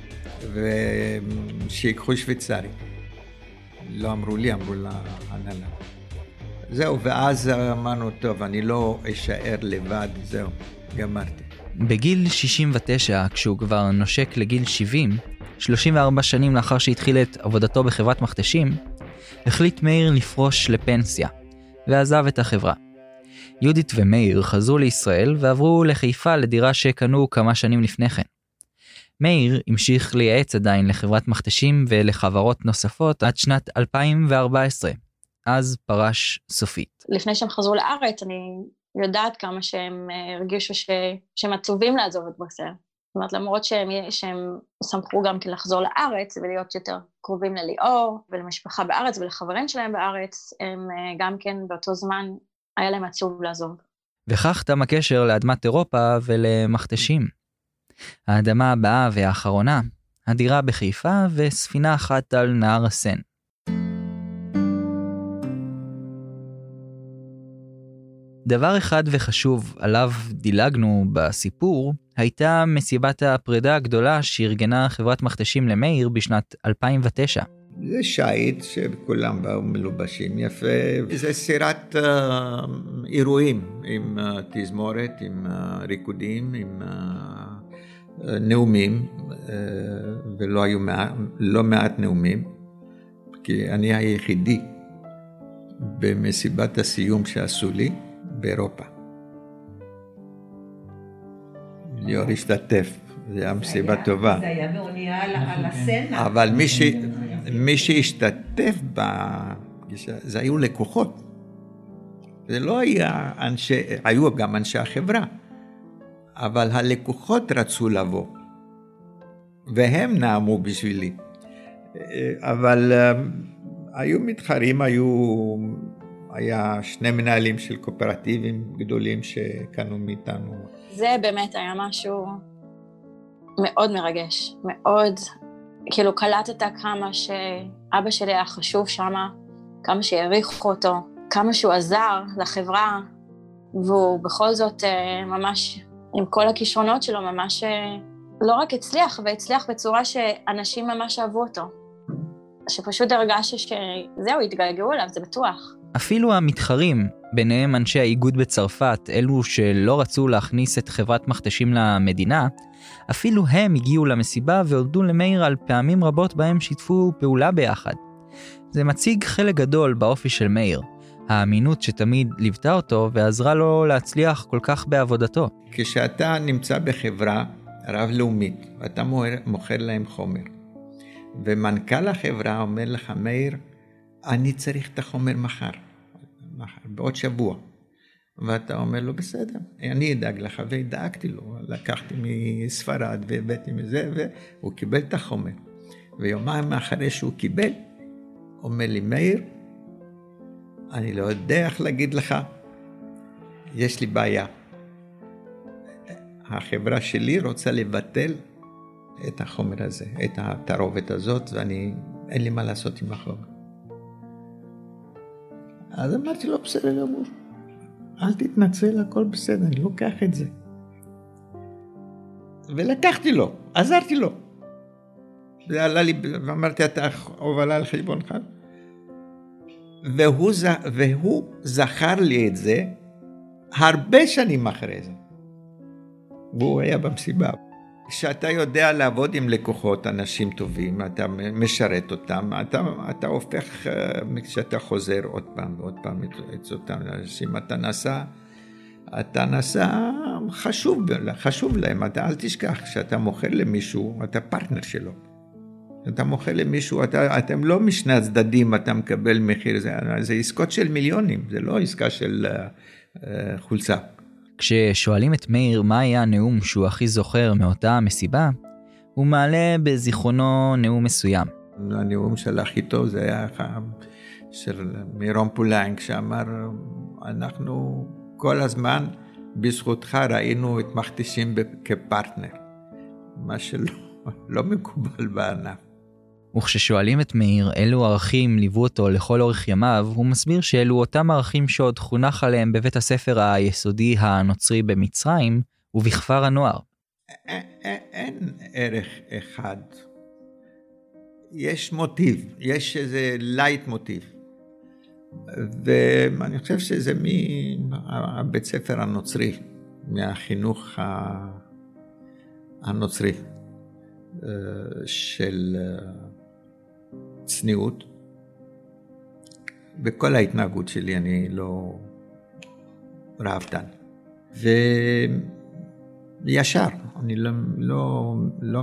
ושיקחו שוויצרי. לא אמרו לי, אמרו להנהלה. זהו, ואז אמרנו, טוב, אני לא אשאר לבד, זהו, גמרתי. בגיל 69, כשהוא כבר נושק לגיל 70, 34 שנים לאחר שהתחיל את עבודתו בחברת מכתשים, החליט מאיר לפרוש לפנסיה, ועזב את החברה. יהודית ומאיר חזרו לישראל ועברו לחיפה לדירה שקנו כמה שנים לפני כן. מאיר המשיך לייעץ עדיין לחברת מכתשים ולחברות נוספות עד שנת 2014, אז פרש סופית. לפני שהם חזרו לארץ, אני יודעת כמה שהם הרגישו שהם עצובים לעזוב את ברסל. זאת אומרת, למרות שהם שמחו גם כן לחזור לארץ ולהיות יותר קרובים לליאור ולמשפחה בארץ ולחברים שלהם בארץ, הם גם כן באותו זמן היה להם עצוב לעזוב. וכך תם הקשר לאדמת אירופה ולמכתשים. האדמה הבאה והאחרונה, הדירה בחיפה וספינה אחת על נהר הסן. דבר אחד וחשוב עליו דילגנו בסיפור, הייתה מסיבת הפרידה הגדולה שארגנה חברת מכתשים למאיר בשנת 2009. זה שייט שכולם באו מלובשים יפה, זה סירת אירועים עם תזמורת, עם ריקודים, עם נאומים, ולא היו לא מעט נאומים, כי אני היחידי במסיבת הסיום שעשו לי באירופה. ליאור השתתף, זה היה מסיבה טובה. זה היה באונייה על הסנה. אבל מי שהשתתף בפגישה, זה היו לקוחות. זה לא היה היו גם אנשי החברה, אבל הלקוחות רצו לבוא, והם נעמו בשבילי. אבל היו מתחרים, היה 2 מנהלים של קואופרטיבים גדולים שקנו מאיתנו. זה באמת היה משהו מאוד מרגש, מאוד, כאילו קלטת כמה שאבא שלי היה חשוב שמה, כמה שהעריכו אותו, כמה שהוא עזר לחברה, והוא בכל זאת ממש, עם כל הכישרונות שלו, ממש לא רק הצליח, והצליח בצורה שאנשים ממש אהבו אותו. שפשוט הרגש שזהו, התגעגעו אליו, זה בטוח. אפילו המתחרים, ביניהם אנשי האיגוד בצרפת, אלו שלא רצו להכניס את חברת מכתשים למדינה, אפילו הם הגיעו למסיבה והודו למאיר על פעמים רבות בהם שיתפו פעולה ביחד. זה מציג חלק גדול באופי של מאיר, האמינות שתמיד ליוותה אותו ועזרה לו להצליח כל כך בעבודתו. כשאתה נמצא בחברה רב-לאומית, ואתה מוכר להם חומר, ומנכ"ל החברה אומר לך, מאיר, אני צריך את החומר מחר, בעוד שבוע. ואתה אומר לו, בסדר, אני אדאג לך, והדאגתי לו, לקחתי מספרד והבאתי מזה, והוא קיבל את החומר. ויומיים אחרי שהוא קיבל, אומר לי, מאיר, אני לא יודע איך להגיד לך, יש לי בעיה. החברה שלי רוצה לבטל את החומר הזה, את התערובת הזאת, אין לי מה לעשות עם החומר. אז אמרתי לו, בסדר גמור, אל תתנצל, הכל בסדר, אני לוקח את זה. ולקחתי לו, עזרתי לו. זה עלה לי, ואמרתי, אתה הובלה על חשבונך. והוא זכר לי את זה הרבה שנים אחרי זה. והוא היה במסיבה. כשאתה יודע לעבוד עם לקוחות, אנשים טובים, אתה משרת אותם, אתה הופך, כשאתה חוזר עוד פעם ועוד פעם את אותם אנשים, אתה נסע חשוב להם, אתה אל תשכח, כשאתה מוכר למישהו, אתה פרטנר שלו. אתה מוכר למישהו, אתם לא משני הצדדים, אתה מקבל מחיר, זה עסקות של מיליונים, זה לא עסקה של חולצה. כששואלים את מאיר מה היה הנאום שהוא הכי זוכר מאותה מסיבה, הוא מעלה בזיכרונו נאום מסוים. הנאום של הכי טוב זה היה של מירון פולנק, שאמר, אנחנו כל הזמן בזכותך ראינו את מכתשים כפרטנר, מה שלא מקובל בענף. וכששואלים את מאיר אילו ערכים ליוו אותו לכל אורך ימיו, הוא מסביר שאלו אותם ערכים שעוד חונך עליהם בבית הספר היסודי הנוצרי במצרים ובכפר הנוער. אין ערך אחד. יש מוטיב, יש איזה לייט מוטיב. ואני חושב שזה מהבית ספר הנוצרי, מהחינוך הנוצרי של צניעות. בכל ההתנהגות שלי אני לא רעבתן. וישר, אני לא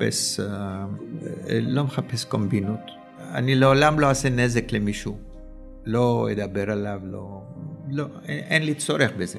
מחפש קומבינות. אני לעולם לא אעשה נזק למישהו. לא אדבר עליו, לא, אין לי צורך בזה.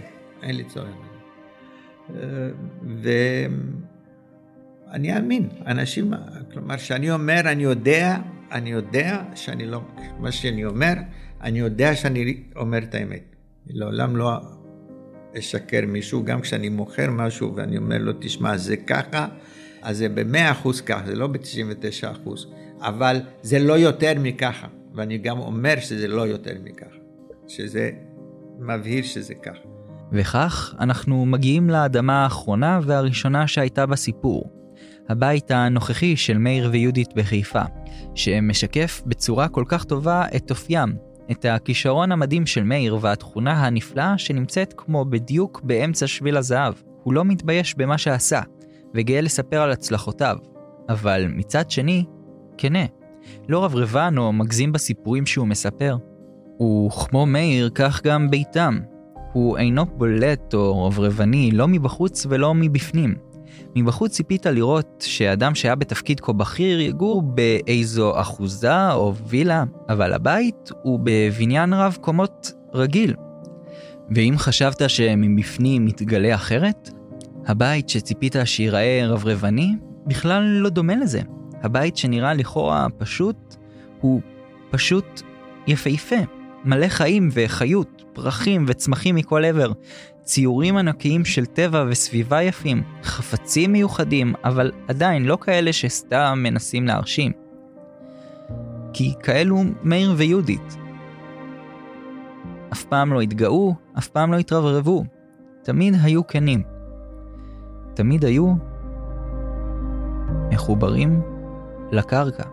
ואני אאמין, אנשים, כלומר, שאני אומר, אני יודע שאני לא, מה שאני אומר, אני יודע שאני אומר את האמת. לעולם לא אשקר מישהו, גם כשאני מוכר משהו ואני אומר לו, תשמע, זה ככה, אז זה ב100% ככה, זה לא ב99%, אבל זה לא יותר מככה. ואני גם אומר שזה לא יותר מכך, שזה מבהיר שזה כך. וכך אנחנו מגיעים לאדמה האחרונה והראשונה שהייתה בסיפור, הבית הנוכחי של מאיר ויהודית בחיפה, שמשקף בצורה כל כך טובה את אופיים, את הכישרון המדהים של מאיר והתכונה הנפלאה שנמצאת כמו בדיוק באמצע שביל הזהב. הוא לא מתבייש במה שעשה, וגאה לספר על הצלחותיו, אבל מצד שני, כנה. לא רברבן או מגזים בסיפורים שהוא מספר. הוא כמו מאיר, כך גם ביתם. הוא אינו בולט או רברבני, לא מבחוץ ולא מבפנים. מבחוץ ציפית לראות שאדם שהיה בתפקיד כה בכיר יגור באיזו אחוזה או וילה, אבל הבית הוא בבניין רב קומות רגיל. ואם חשבת שמבפנים מתגלה אחרת, הבית שציפית שיראה רברבני בכלל לא דומה לזה. הבית שנראה לכאורה פשוט, הוא פשוט יפהפה, מלא חיים וחיות, פרחים וצמחים מכל עבר, ציורים ענקיים של טבע וסביבה יפים, חפצים מיוחדים, אבל עדיין לא כאלה שסתם מנסים להרשים. כי כאלו מאיר ויהודית. אף פעם לא התגאו, אף פעם לא התרברבו, תמיד היו כנים. תמיד היו מחוברים לקרקע.